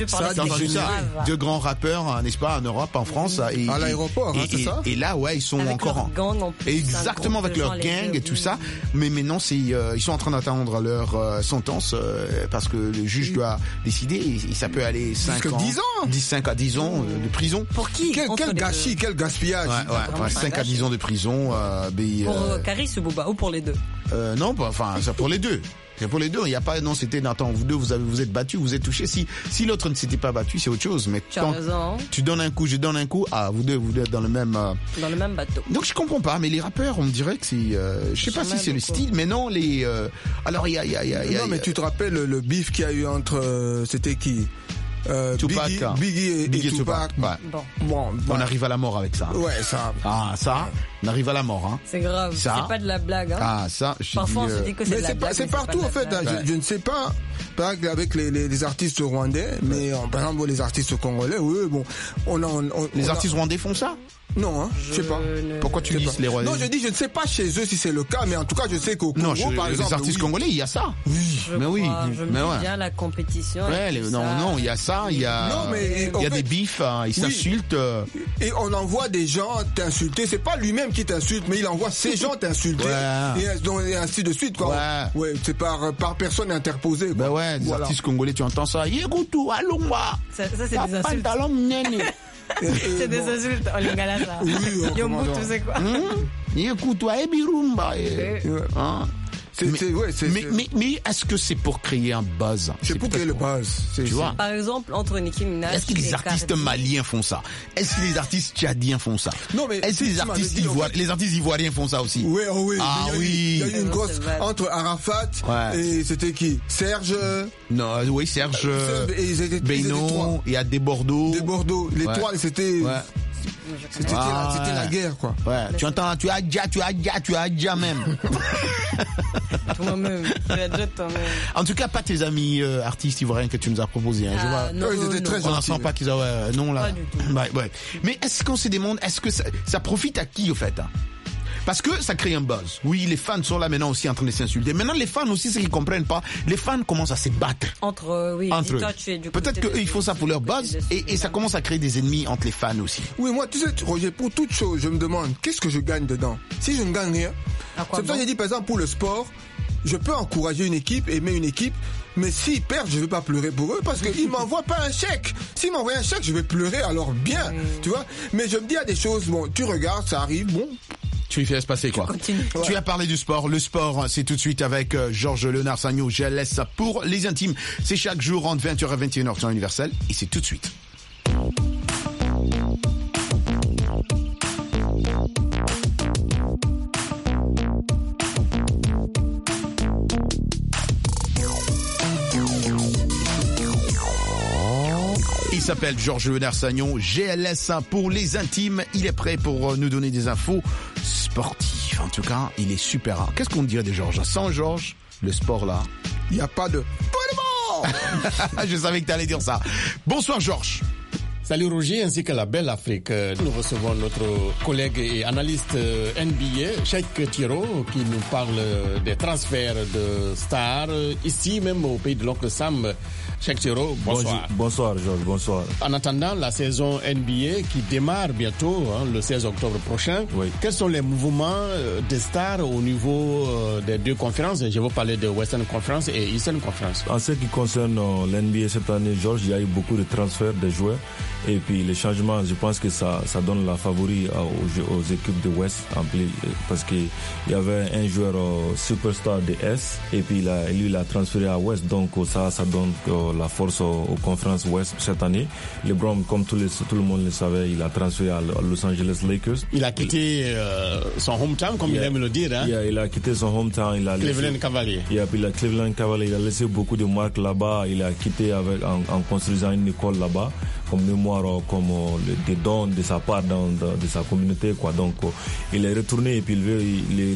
deux grands rappeurs, n'est-ce pas, en Europe, en France. À l'aéroport, c'est ça? Et là, ils sont avec encore leur gang en plus, exactement, avec leur gang et tout ça. Mais maintenant, ils sont en train d'attendre leur sentence, parce que le juge doit décider, et ça peut aller 5 ans. 5 à 10 ans de prison. Pour qui? Quel gâchis, quel gaspillage. 5 à 10 ans de prison. Pour Caris ou Booba, ou pour les deux? Non, c'est pour les deux. C'est pour les deux. Il y a pas, non, c'était, attends, vous deux, vous êtes battus, vous êtes touchés. Si l'autre ne s'était pas battu, c'est autre chose. Mais tu as raison. Tu donnes un coup, je donne un coup. Vous deux êtes dans le même bateau. Donc je comprends pas, mais les rappeurs, on me dirait que c'est, je sais pas si c'est le style, mais non, alors il y a. Non, mais tu te rappelles le beef qu'il y a eu entre, c'était qui? Tupac, Biggie et Tupac. Ouais. Bon, on arrive à la mort avec ça. Ouais, ça. On arrive à la mort. C'est grave. C'est pas de la blague. Ça. Parfois on se dit que c'est de la blague. C'est partout en fait. Je ne sais pas. Par exemple, avec les artistes rwandais, mais par exemple les artistes congolais, les artistes rwandais font ça? Non, je sais pas. Pourquoi tu dis les Rwandais? Non, je dis, je ne sais pas chez eux si c'est le cas, mais en tout cas, je sais qu'au Congo, par exemple. Les artistes congolais, il y a ça. Oui. Je me dis bien la compétition. Non, il y a ça, il y a des bifs, ils s'insultent. Et on envoie des gens t'insulter. C'est pas lui-même qui t'insulte, mais il envoie ces gens t'insulter. Et ainsi de suite, quoi. Ouais, c'est par personne interposée, quoi. Les artistes congolais, tu entends ça. Yégoutou, alumba. Ça, c'est des insultes. C'est des insultes en lingala, ça. Yombu, tu sais quoi. Écoute, ebirumba. Mais est-ce que c'est pour créer un buzz? C'est pour créer le buzz. Tu vois? Par exemple, entre Nicki Minaj. Est-ce que les artistes maliens font ça? Est-ce que les artistes tchadiens font ça? Non, mais est-ce que les artistes ivoiriens font ça aussi? Oui, oui. Il y a eu une grosse entre Arafat et c'était qui? Serge. Non, oui, Serge. Beino. Il y a des Bordeaux. Les trois, c'était. C'était la guerre, quoi. Ouais. Tu entends, tu as déjà même. Toi-même. En tout cas, pas tes amis artistes ivoiriens que tu nous as proposés. Ils étaient très gentils. On n'en sent pas qu'ils ont, non, là. Pas du tout. Ouais. Mais est-ce qu'on se demande, est-ce que ça profite à qui, au fait? Parce que ça crée un buzz. Oui, les fans sont là maintenant aussi en train de s'insulter. Maintenant, les fans aussi, ce qu'ils comprennent pas, les fans commencent à se battre. Entre eux. Peut-être qu'eux, ils font ça pour leur buzz et ça commence à créer des ennemis entre les fans aussi. Oui, moi, tu sais, Roger, pour toute chose, je me demande, qu'est-ce que je gagne dedans? Si je ne gagne rien, c'est pour ça que j'ai dit, par exemple, pour le sport, je peux encourager une équipe, aimer une équipe, mais s'ils perdent, je ne vais pas pleurer pour eux parce qu'ils ne m'envoient pas un chèque. S'ils m'envoient un chèque, je vais pleurer, alors bien, tu vois. Mais je me dis, il y a des choses, tu regardes, ça arrive, tu y fais se passer, quoi. Tu as parlé du sport. Le sport, c'est tout de suite avec Georges Léonard Sagno. Je laisse ça pour les intimes. C'est chaque jour entre 20h et 21h temps universel. Et c'est tout de suite. s'appelle Georges Léonard-Sagnon, GLS pour les intimes. Il est prêt pour nous donner des infos sportives. En tout cas, il est super rare. Qu'est-ce qu'on dirait de Georges? Sans Georges, le sport là, il n'y a pas de... Je savais que tu allais dire ça. Bonsoir Georges. Salut Roger ainsi que la belle Afrique. Nous recevons notre collègue et analyste NBA, Cheikh Tiro, qui nous parle des transferts de stars ici même au pays de l'oncle Sam. Cheikh Tiro, bonsoir. Bonsoir Georges, bonsoir. En attendant la saison NBA qui démarre bientôt, le 16 octobre prochain, oui. Quels sont les mouvements des stars au niveau des deux conférences? Je veux parler de Western Conference et Eastern Conference. En ce qui concerne l'NBA cette année, Georges, il y a eu beaucoup de transferts de joueurs. Et puis les changements, je pense que ça donne la favori aux équipes de West parce qu'il y avait un joueur superstar de S et puis lui il a transféré à West, donc ça donne la force aux conférences West cette année. LeBron, comme tout le monde le savait, il a transféré à Los Angeles Lakers. Il a quitté son hometown, comme il aime le dire. Hein? Il a quitté son hometown. Cleveland Cavaliers. Il a Cleveland Cavaliers. Il a laissé beaucoup de marques là-bas. Il a quitté en construisant une école là-bas, comme mémoire, comme des dons de sa part de sa communauté, quoi. Donc il est retourné et puis il veut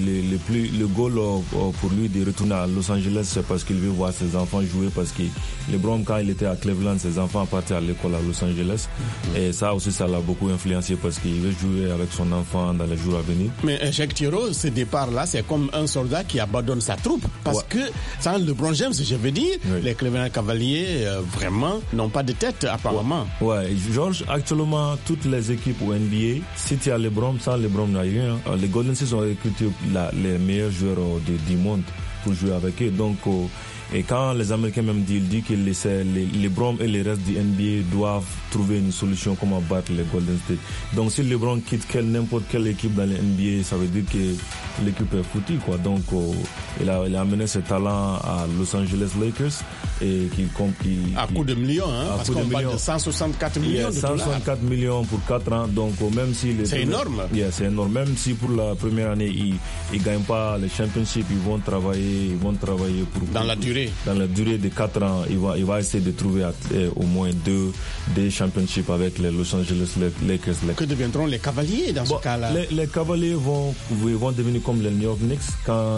le goal pour lui de retourner à Los Angeles, c'est parce qu'il veut voir ses enfants jouer, parce que LeBron, quand il était à Cleveland, ses enfants partaient à l'école à Los Angeles, et ça aussi ça l'a beaucoup influencé parce qu'il veut jouer avec son enfant dans les jours à venir. Mais Cheikh Tiro, ce départ là, c'est comme un soldat qui abandonne sa troupe, parce que sans LeBron James, je veux dire, les Cleveland Cavaliers vraiment n'ont pas de tête apparemment. Ouais, Georges, actuellement, toutes les équipes au NBA, si tu as LeBron, sans LeBron, il n'y a rien. Les Golden State ont recruté les meilleurs joueurs du monde pour jouer avec eux. Donc, et quand les Américains même disent que LeBron et les restes du NBA doivent trouver une solution comment battre les Golden State. Donc si LeBron quitte n'importe quelle équipe dans le NBA, ça veut dire que l'équipe est foutue, quoi. Donc il a amené ses talents à Los Angeles Lakers et à coup de millions, hein, parce qu'on parle de 164 millions de dollars. 164 millions pour 4 ans. Donc même si c'est énorme. C'est énorme. Même si pour la première année ils gagnent pas les championships, ils vont travailler pour dans la durée. Dans la durée de 4 ans, il va essayer de trouver au moins deux championships avec les Los Angeles Lakers. Que deviendront les Cavaliers dans ce cas-là? Les Cavaliers vont devenir comme les New York Knicks quand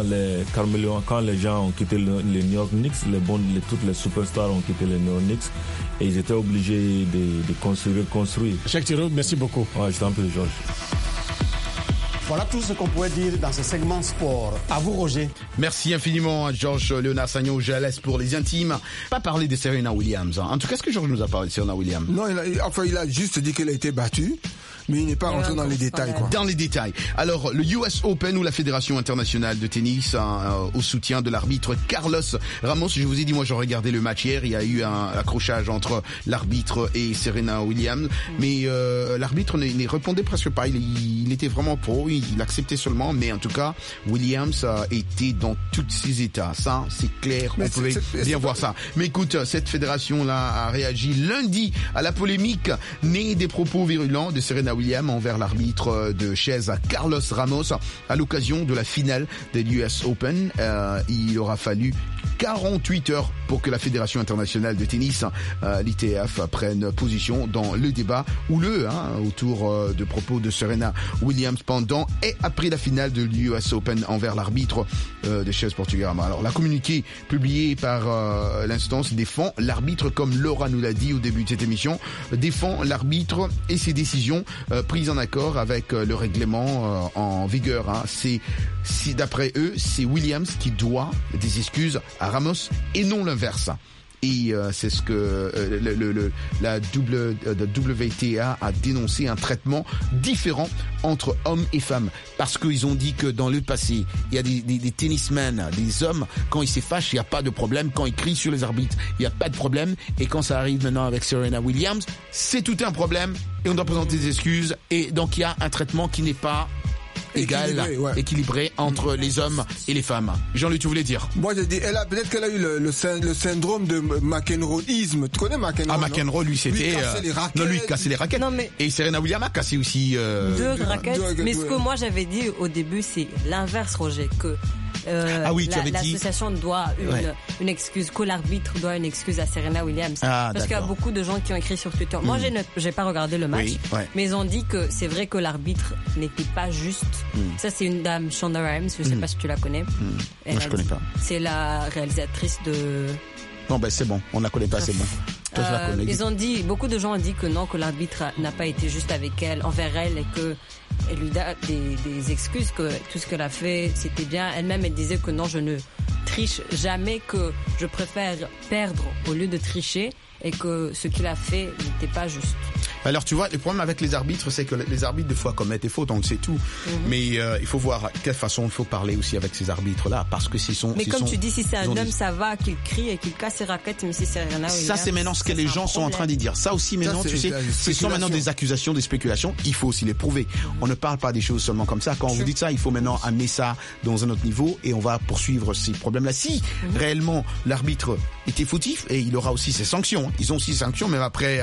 les gens ont quitté les New York Knicks, toutes les superstars ont quitté les New York Knicks et ils étaient obligés de construire. Cheikh Tiro, merci beaucoup. Ouais, je t'en prie, Georges. Voilà tout ce qu'on pouvait dire dans ce segment sport. À vous, Roger. Merci infiniment à Georges Léonard-Sagnon, GLS pour les intimes. Pas parler de Serena Williams. En tout cas, est-ce que Georges nous a parlé de Serena Williams? Non, il a juste dit qu'elle a été battue. Mais il n'est pas rentré dans les détails, quoi. Dans les détails. Alors, le US Open ou la Fédération internationale de tennis, au soutien de l'arbitre Carlos Ramos. Je vous ai dit, moi, j'ai regardé le match hier. Il y a eu un accrochage entre l'arbitre et Serena Williams. Mais l'arbitre ne répondait presque pas. Il était vraiment pro. Il acceptait seulement. Mais en tout cas, Williams était dans tous ses états. Ça, c'est clair. On pouvait bien voir ça. Mais écoute, cette fédération-là a réagi lundi à la polémique née des propos virulents de Serena Williams envers l'arbitre de chaise Carlos Ramos à l'occasion de la finale de l'US Open. Il aura fallu 48 heures pour que la Fédération internationale de tennis, l'ITF, prenne position dans le débat houleux autour de propos de Serena Williams pendant et après la finale de l'US Open envers l'arbitre de chaise portugais. Alors la communiqué publié par l'instance défend l'arbitre, comme Laura nous l'a dit au début de cette émission, défend l'arbitre et ses décisions prises en accord avec le règlement en vigueur. Si d'après eux, c'est Williams qui doit des excuses à Ramos et non l'inverse. Et c'est ce que la WTA a dénoncé, un traitement différent entre hommes et femmes. Parce qu'ils ont dit que dans le passé, il y a des tennismen, des hommes, quand ils se fâchent, il n'y a pas de problème. Quand ils crient sur les arbitres, il n'y a pas de problème. Et quand ça arrive maintenant avec Serena Williams, c'est tout un problème. Et on doit présenter des excuses. Et donc il y a un traitement qui n'est pas égal, équilibré entre les hommes et les femmes. Jean-Luc, tu voulais dire? Moi, j'ai dit, peut-être qu'elle a eu le syndrome de McEnroeisme. Tu connais McEnroe? McEnroe, lui, c'était... lui, il cassait les raquettes. Non, mais... Et Serena Williams a cassé aussi... 2 raquettes. Mais ce que moi, j'avais dit au début, c'est l'inverse, Roger, que... l'association doit une excuse, que l'arbitre doit une excuse à Serena Williams. Parce qu'il y a beaucoup de gens qui ont écrit sur Twitter. Moi, j'ai pas regardé le match, mais ils ont dit que c'est vrai que l'arbitre n'était pas juste. Ça, c'est une dame, Shonda Rhimes, je sais pas si tu la connais. Moi, je connais pas. C'est la réalisatrice de... Non, c'est bon, on la connaît pas, c'est bon. Toi, je la connais. Ils ont dit, beaucoup de gens ont dit que non, que l'arbitre n'a pas été juste avec elle, envers elle, et que elle lui donne des excuses, que tout ce qu'elle a fait, c'était bien. Elle-même, elle disait que non, je ne triche jamais, que je préfère perdre au lieu de tricher, et que ce qu'il a fait n'était pas juste. Alors tu vois, le problème avec les arbitres, c'est que les arbitres des fois commettent des fautes, on le sait tout. Mais il faut voir à quelle façon il faut parler aussi avec ces arbitres-là, parce que Mais comme tu dis, si c'est un homme, ça va qu'il crie et qu'il casse ses raquettes, mais si c'est Serena Williams, ça c'est maintenant ce que les gens sont en train de dire. Ça aussi maintenant, tu sais, ce sont maintenant des accusations, des spéculations. Il faut aussi les prouver. On ne parle pas des choses seulement comme ça. Quand vous dites ça, il faut maintenant amener ça dans un autre niveau et on va poursuivre ces problèmes-là. Si réellement l'arbitre était fautif, et il aura aussi ses sanctions. Ils ont aussi des sanctions, même après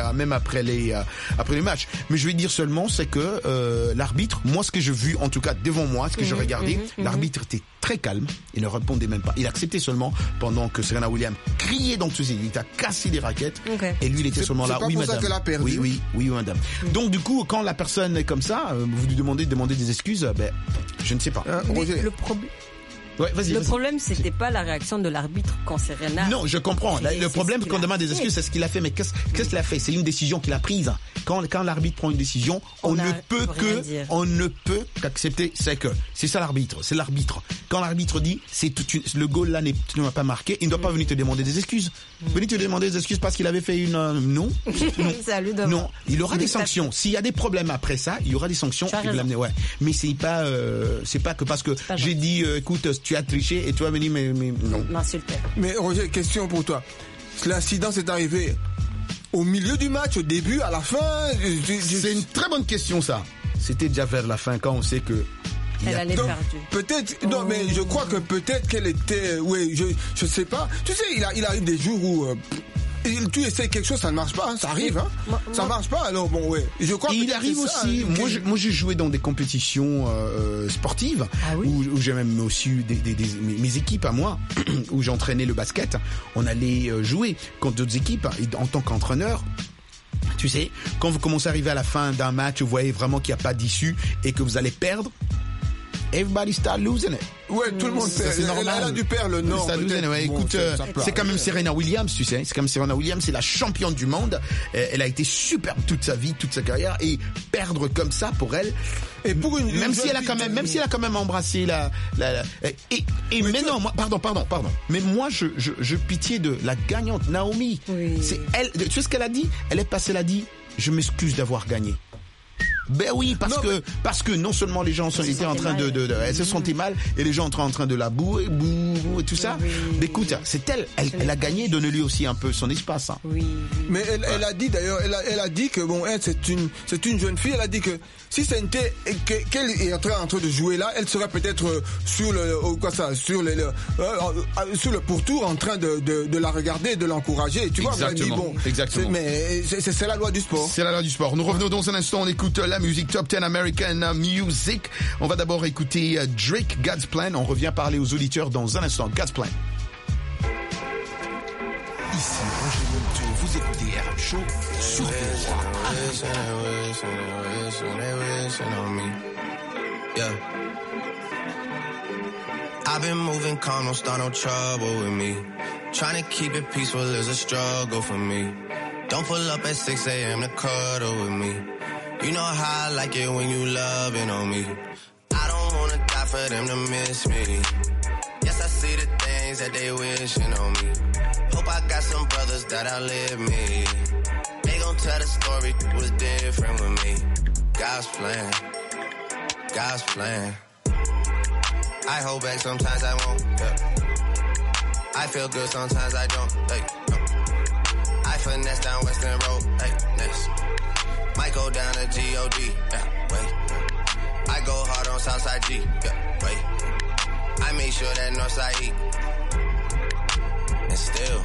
les matchs. Mais je vais dire seulement, c'est que l'arbitre, moi ce que j'ai vu, en tout cas devant moi, ce que j'ai regardé, l'arbitre était très calme, il ne répondait même pas. Il acceptait seulement pendant que Serena Williams criait dans tous ses... Il a cassé les raquettes, et lui il était seulement là. Oui, madame. Oui, madame. Donc du coup, quand la personne est comme ça, vous lui demandez des excuses, je ne sais pas. Le problème... Le problème, c'était pas la réaction de l'arbitre quand Serena... Non, je comprends. Le problème, quand on demande des excuses, c'est ce qu'il a fait. Mais qu'est-ce qu'il a fait? C'est une décision qu'il a prise. Quand l'arbitre prend une décision, on ne peut qu'accepter. C'est ça l'arbitre. C'est l'arbitre. Quand l'arbitre dit, le goal là tu ne m'as pas marqué, il ne doit pas venir te demander des excuses. Venir te demander des excuses parce qu'il avait fait une... Non. Non. Il aura des sanctions. S'il y a des problèmes après ça, il y aura des sanctions. Mais c'est pas que parce que j'ai dit, écoute, tu as triché et tu vas venir mais non. Mais Roger, question pour toi. L'incident s'est arrivé au milieu du match, au début, à la fin? C'est une très bonne question, ça. C'était déjà vers la fin, quand on sait que... Elle allait perdre. Peut-être, non, mais je crois que peut-être qu'elle était... Oui, je sais pas. Tu sais, il arrive des jours où... tu essaies quelque chose, ça ne marche pas, ça arrive, ça marche pas, alors bon, je crois. Il arrive aussi. Moi, j'ai joué dans des compétitions sportives où j'ai même aussi eu mes équipes à moi, où j'entraînais le basket. On allait jouer contre d'autres équipes en tant qu'entraîneur. Tu sais, quand vous commencez à arriver à la fin d'un match, vous voyez vraiment qu'il n'y a pas d'issue et que vous allez perdre. Everybody start losing it. Ouais, tout le monde perd. C'est normal. Elle a dû perdre le nord. Écoute, c'est quand même Serena Williams, tu sais. C'est comme Serena Williams, c'est la championne du monde. Elle a été superbe toute sa vie, toute sa carrière, et perdre comme ça pour elle. Et pour même si elle a quand même embrassé mais non, moi, pardon. Mais moi, je pitié de la gagnante Naomi. C'est elle. Tu sais ce qu'elle a dit? Elle a dit, je m'excuse d'avoir gagné. Ben oui, parce que non seulement les gens étaient en train elle se sentait mal et les gens étaient en train de la bouer et tout ça. Mais écoute, c'est elle a gagné, donne-lui aussi un peu son espace. Oui. Mais elle a dit d'ailleurs, elle a dit que bon, elle c'est une jeune fille. Elle a dit que si c'était qu'elle est en train de jouer là, elle serait peut-être sur le pourtour en train de la regarder, de l'encourager. Tu vois, exactement. Exactement. Mais c'est la loi du sport. C'est la loi du sport. Nous revenons dans un instant. On écoute la musique Top 10 American Music. On va d'abord écouter Drake, God's Plan. On revient parler aux auditeurs dans un instant. God's Plan. Ici Roger Monteau, vous écoutez RM Show sur Yeah. I've been moving calm, don't start no trouble with me. Trying to keep it peaceful is a struggle for me. Don't pull up at 6 a.m. to cuddle with me. You know how I like it when you loving on me. I don't wanna die for them to miss me. Yes, I see the things that they wishing on me. Hope I got some brothers that outlive me. They gon' tell the story was different with me. God's plan, God's plan. I hold back, sometimes I won't. Yeah. I feel good, sometimes I don't. Hey, no. I finesse down Western Road. Hey, next. Might go down to G.O.D. Yeah, wait. I go hard on Southside G. Yeah, wait. I make sure that Northside eat. And still,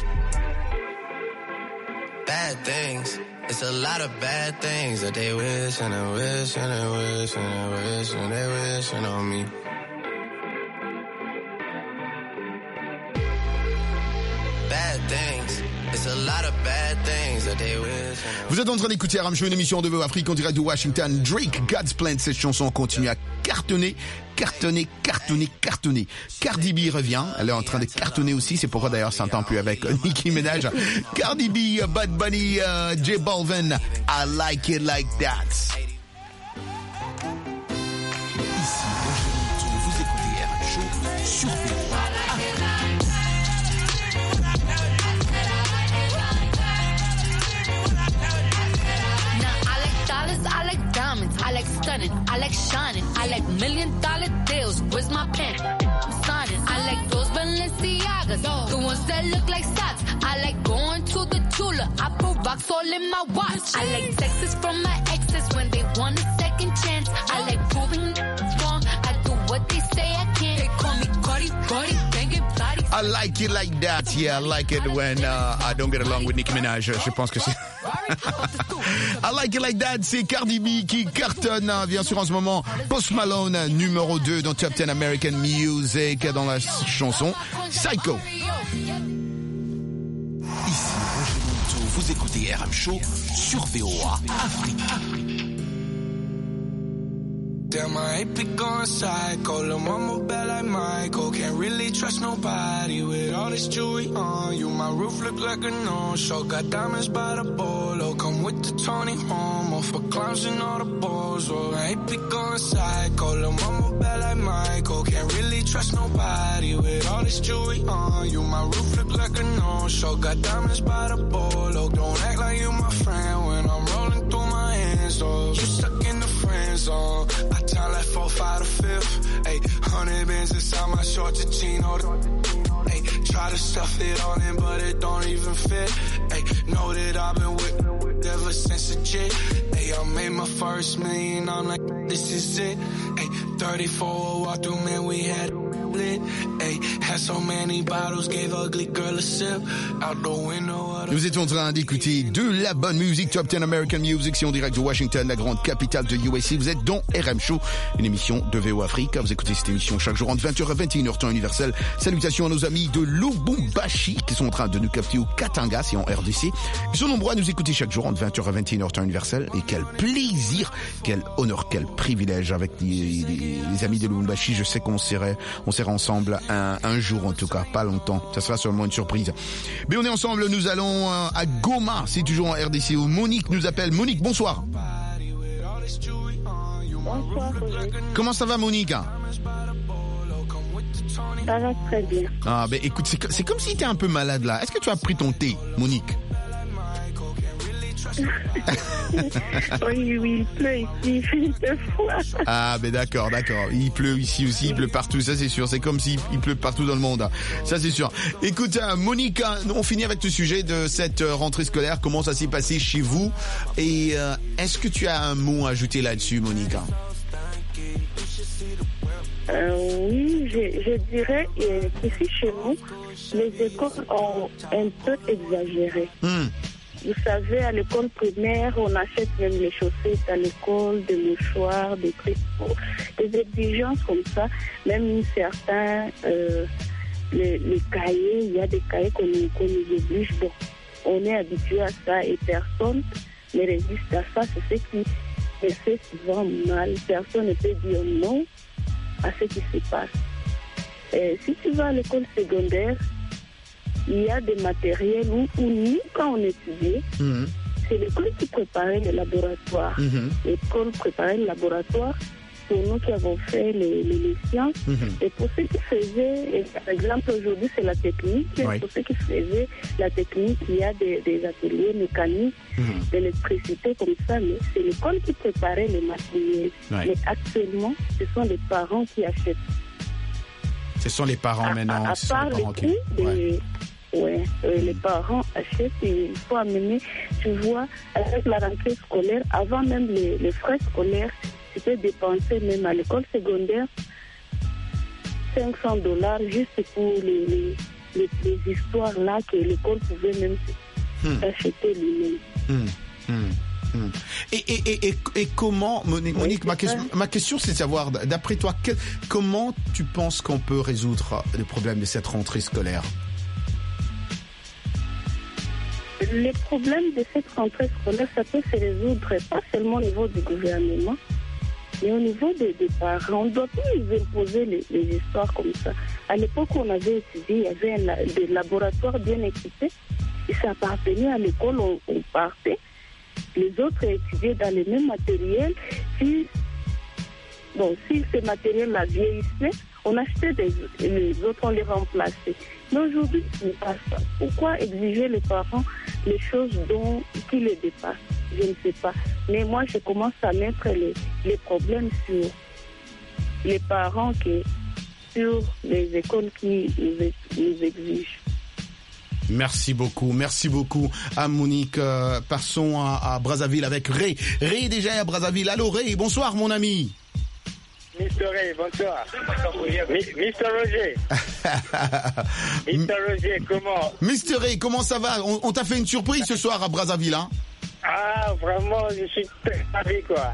bad things. It's a lot of bad things that they wish and they wish and they wish and they wish and they wishing on me. Bad things. It's a lot of bad things that they wish. Vous êtes en train d'écouter RM Show, une émission de VO Afrique en direct de Washington. Drake, God's Plan, cette chanson continue à cartonner. Cardi B revient, elle est en train de cartonner aussi, c'est pourquoi d'ailleurs ça n'entend plus avec Nicki Minaj. Cardi B, Bad Bunny, J Balvin, I like it like that. Ici, vous écoutez RM Show sur VOA. I like diamonds, I like stunning, I like shining, I like $1 million deals. Where's my pen? I'm signing. I like those Balenciagas, the ones that look like socks. I like going to the Tula, I put rocks all in my watch. I like texts from my exes when they want a second chance. I like proving wrong, I do what they say I can't. They call me Cardi, banging bodies. I like it like that, yeah, I like it when I don't get along with Nicki Minaj, je pense que c'est... I like it like that, c'est Cardi B qui cartonne, bien sûr en ce moment. Post Malone, numéro 2 dans Top 10 American Music, dans la chanson Psycho. Ici, vous écoutez RM Show sur VOA Afrique. Damn, I ain't be going psycho. Lil' mama bad like Michael. Can't really trust nobody with all this jewelry on you. My roof look like a no-show. Got diamonds by the bolo. Come with the Tony Homo for clowns and all the balls. Oh, I ain't be going psycho. Lil' mama bad like Michael. Can't really trust nobody with all this jewelry on you. My roof look like a no-show. Got diamonds by the bolo. Don't act like you my friend when I'm rolling through my hands. Oh, you stuck in the friend zone. Time like 4, 5 to 5th. Ayy, 100 bands inside my short Chino. Ayy, try to stuff it all in, but it don't even fit. Ayy, know that I've been with ever since a jit. Ayy, I made my first million, I'm like, this is it. Ayy, 34 walk through, man, we had lit. Ayy, had so many bottles, gave ugly girl a sip. Out the window. Nous étions en train d'écouter de la bonne musique, Top 10 American Music, c'est en direct de Washington, la grande capitale de USA. Vous êtes dans RM Show, une émission de VO Afrique. Vous écoutez cette émission chaque jour entre 20h et 21h, temps universel. Salutations à nos amis de Lubumbashi qui sont en train de nous capter au Katanga, c'est en RDC. Ils sont nombreux à nous écouter chaque jour entre 20h et 21h, temps universel. Et quel plaisir, quel honneur, quel privilège avec les amis de Lubumbashi. Je sais qu'on serait ensemble un jour, en tout cas, pas longtemps. Ça sera seulement une surprise. Mais on est ensemble, nous allons à Goma, c'est toujours en RDC où Monique nous appelle. Monique, bonsoir. Bonsoir. Comment ça va, Monique? Ça va très bien. Ah, ben écoute, c'est comme si tu étais un peu malade là. Est-ce que tu as pris ton thé, Monique? Oui, il pleut ici, il fait froid. Ah, ben d'accord. Il pleut ici aussi, il pleut partout, ça c'est sûr. C'est comme s'il pleut partout dans le monde, ça c'est sûr. Écoute, Monique, on finit avec le sujet de cette rentrée scolaire. Comment ça s'est passé chez vous? Et est-ce que tu as un mot à ajouter là-dessus, Monique? Oui, je dirais qu'ici chez nous, les écoles ont un peu exagéré. Vous savez, à l'école primaire, on achète même les chaussettes à l'école, des mouchoirs, des tricots, des exigences comme ça. Même certains, les cahiers, il y a des cahiers qu'on nous oblige. Bon, on est habitué à ça et personne ne résiste à ça. C'est ce qui me fait souvent mal. Personne ne peut dire non à ce qui se passe. Si tu vas à l'école secondaire, il y a des matériels où nous, quand on étudiait, c'est l'école qui préparait le laboratoire. L'école préparait le laboratoire pour nous qui avons fait les sciences. Et pour ceux qui faisaient, par exemple, aujourd'hui, c'est la technique. Oui. Pour ceux qui faisaient la technique, il y a des ateliers mécaniques, d'électricité comme ça, mais c'est l'école qui préparait les matériels. Oui. Mais actuellement, ce sont les parents qui achètent. Ce sont les parents maintenant. À part les coûts les parents achètent et il faut amener, tu vois, avec la rentrée scolaire, avant même les frais scolaires, tu peux dépenser même à l'école secondaire $500 juste pour les histoires là que l'école pouvait même acheter lui-même. Et comment, Monique, ma question c'est de savoir, d'après toi, comment tu penses qu'on peut résoudre le problème de cette rentrée scolaire? Les problèmes de cette rentrée scolaire, ça peut se résoudre pas seulement au niveau du gouvernement, mais au niveau des parents. On ne doit plus nous imposer les histoires comme ça. À l'époque où on avait étudié, il y avait des laboratoires bien équipés, et ça appartenait à l'école, on partait. Les autres étudiaient dans les mêmes matériels. Si ces matériels-là vieillissaient, on achetait les autres, on les remplaçait. Mais aujourd'hui, ce n'est pas ça. Pourquoi exiger les parents les choses qui les dépassent? Je ne sais pas. Mais moi, je commence à mettre les problèmes sur les parents que sur les écoles qui nous exigent. Merci beaucoup à Monique. Passons à Brazzaville avec Ray. Ray est déjà à Brazzaville. Allô Ray, bonsoir mon ami. Mr. Ray, bonsoir. Mr. Roger. Mr. Roger, comment? Mr. Ray, comment ça va? On t'a fait une surprise ce soir à Brazzaville, hein? Ah, vraiment, je suis très ravi, quoi.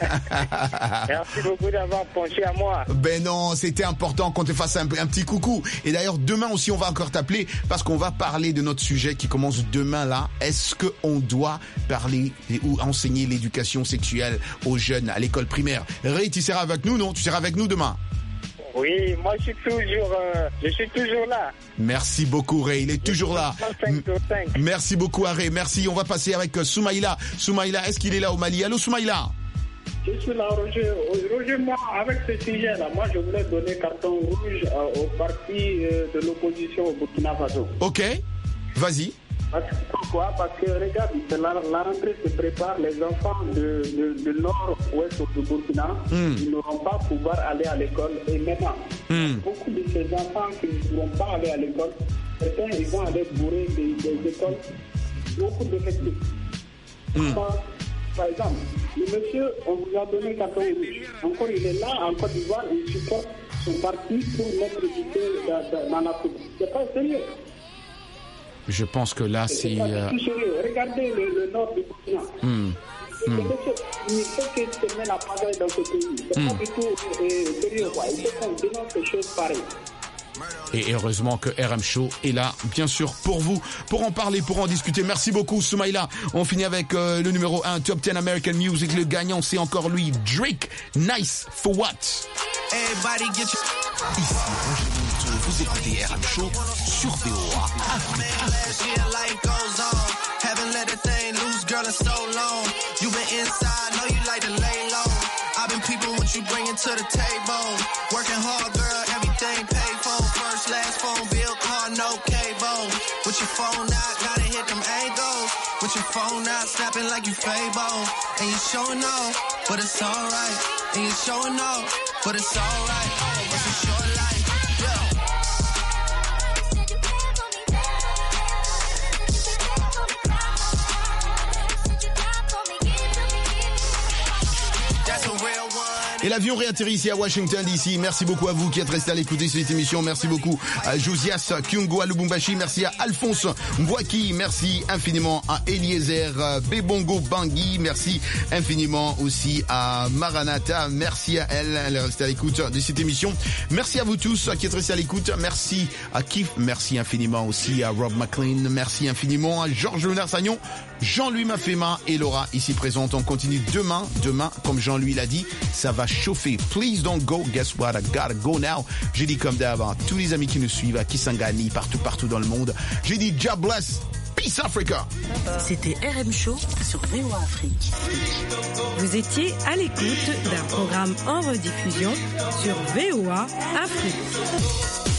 Merci beaucoup d'avoir pensé à moi. Ben non, c'était important qu'on te fasse un petit coucou. Et d'ailleurs, demain aussi, on va encore t'appeler parce qu'on va parler de notre sujet qui commence demain, là. Est-ce qu'on doit parler ou enseigner l'éducation sexuelle aux jeunes à l'école primaire? Ray, tu seras avec nous, non? Tu seras avec nous demain? Oui, moi je suis toujours là. Merci beaucoup Ray, il est toujours là. Merci beaucoup à Ray, merci. On va passer avec Soumaïla. Soumaïla, est-ce qu'il est là au Mali? Allô Soumaïla? Je suis là, Roger. Roger, moi, avec ce sujet-là, moi je voulais donner carton rouge au parti de l'opposition au Burkina Faso. Ok, vas-y. Pourquoi? Parce que regarde, la rentrée se prépare, les enfants de nord-ouest du Burkina, ils n'auront pas pouvoir aller à l'école. Et maintenant, beaucoup de ces enfants qui ne pourront pas aller à l'école, certains ils vont aller bourrer des écoles, beaucoup d'effectifs. Par exemple, le monsieur, on vous a donné 14 rouge. Encore il est là, en Côte d'Ivoire, il supporte son parti pour mettre l'équité dans la coupe. C'est pas sérieux. Je pense que là, c'est... Regardez le nord du Burkina. Il faut que se mette la pagaille dans ce pays. C'est pas du tout sérieux, quoi. Il faut qu'on dénonce des choses pareilles. Et heureusement que RM Show est là, bien sûr, pour vous, pour en parler, pour en discuter. Merci beaucoup, Soumaïla. On finit avec le numéro 1, Top 10 American Music. Le gagnant, c'est encore lui, Drake. Nice for what? Everybody get you. Ici, vous écoutez RM Show sur VOA Afrique. Haven't let a thing loose, girl, in so long. You been inside, know you like to lay low. I've been peeping what you bringing to the table. Working hard, girl, everything paid for. First, last phone bill, car, no cable. With your phone out, gotta hit them angles. With your phone out, snapping like you Fable. And you showing off, but it's alright. And you showing off, but it's alright. It's a short life, yeah. Et l'avion réatterrit ici à Washington DC. Merci beaucoup à vous qui êtes restés à l'écouter cette émission. Merci beaucoup à Josias Kyungo à Lubumbashi. Merci à Alphonse Mbouaki. Merci infiniment à Eliezer Bebongo Bangui. Merci infiniment aussi à Maranatha. Merci à elle. Elle est restée à l'écoute de cette émission. Merci à vous tous qui êtes restés à l'écoute. Merci à Kif. Merci infiniment aussi à Rob McLean. Merci infiniment à Georges Léonard-Sagnon, Jean-Louis Mafema et Laura ici présente. On continue demain, comme Jean-Louis l'a dit, ça va chauffer. Please don't go. Guess what? I gotta go now. J'ai dit comme d'hab, tous les amis qui nous suivent à Kisangani, partout dans le monde. J'ai dit God bless. Peace Africa. C'était RM Show sur VOA Afrique. Vous étiez à l'écoute d'un programme en rediffusion sur VOA Afrique.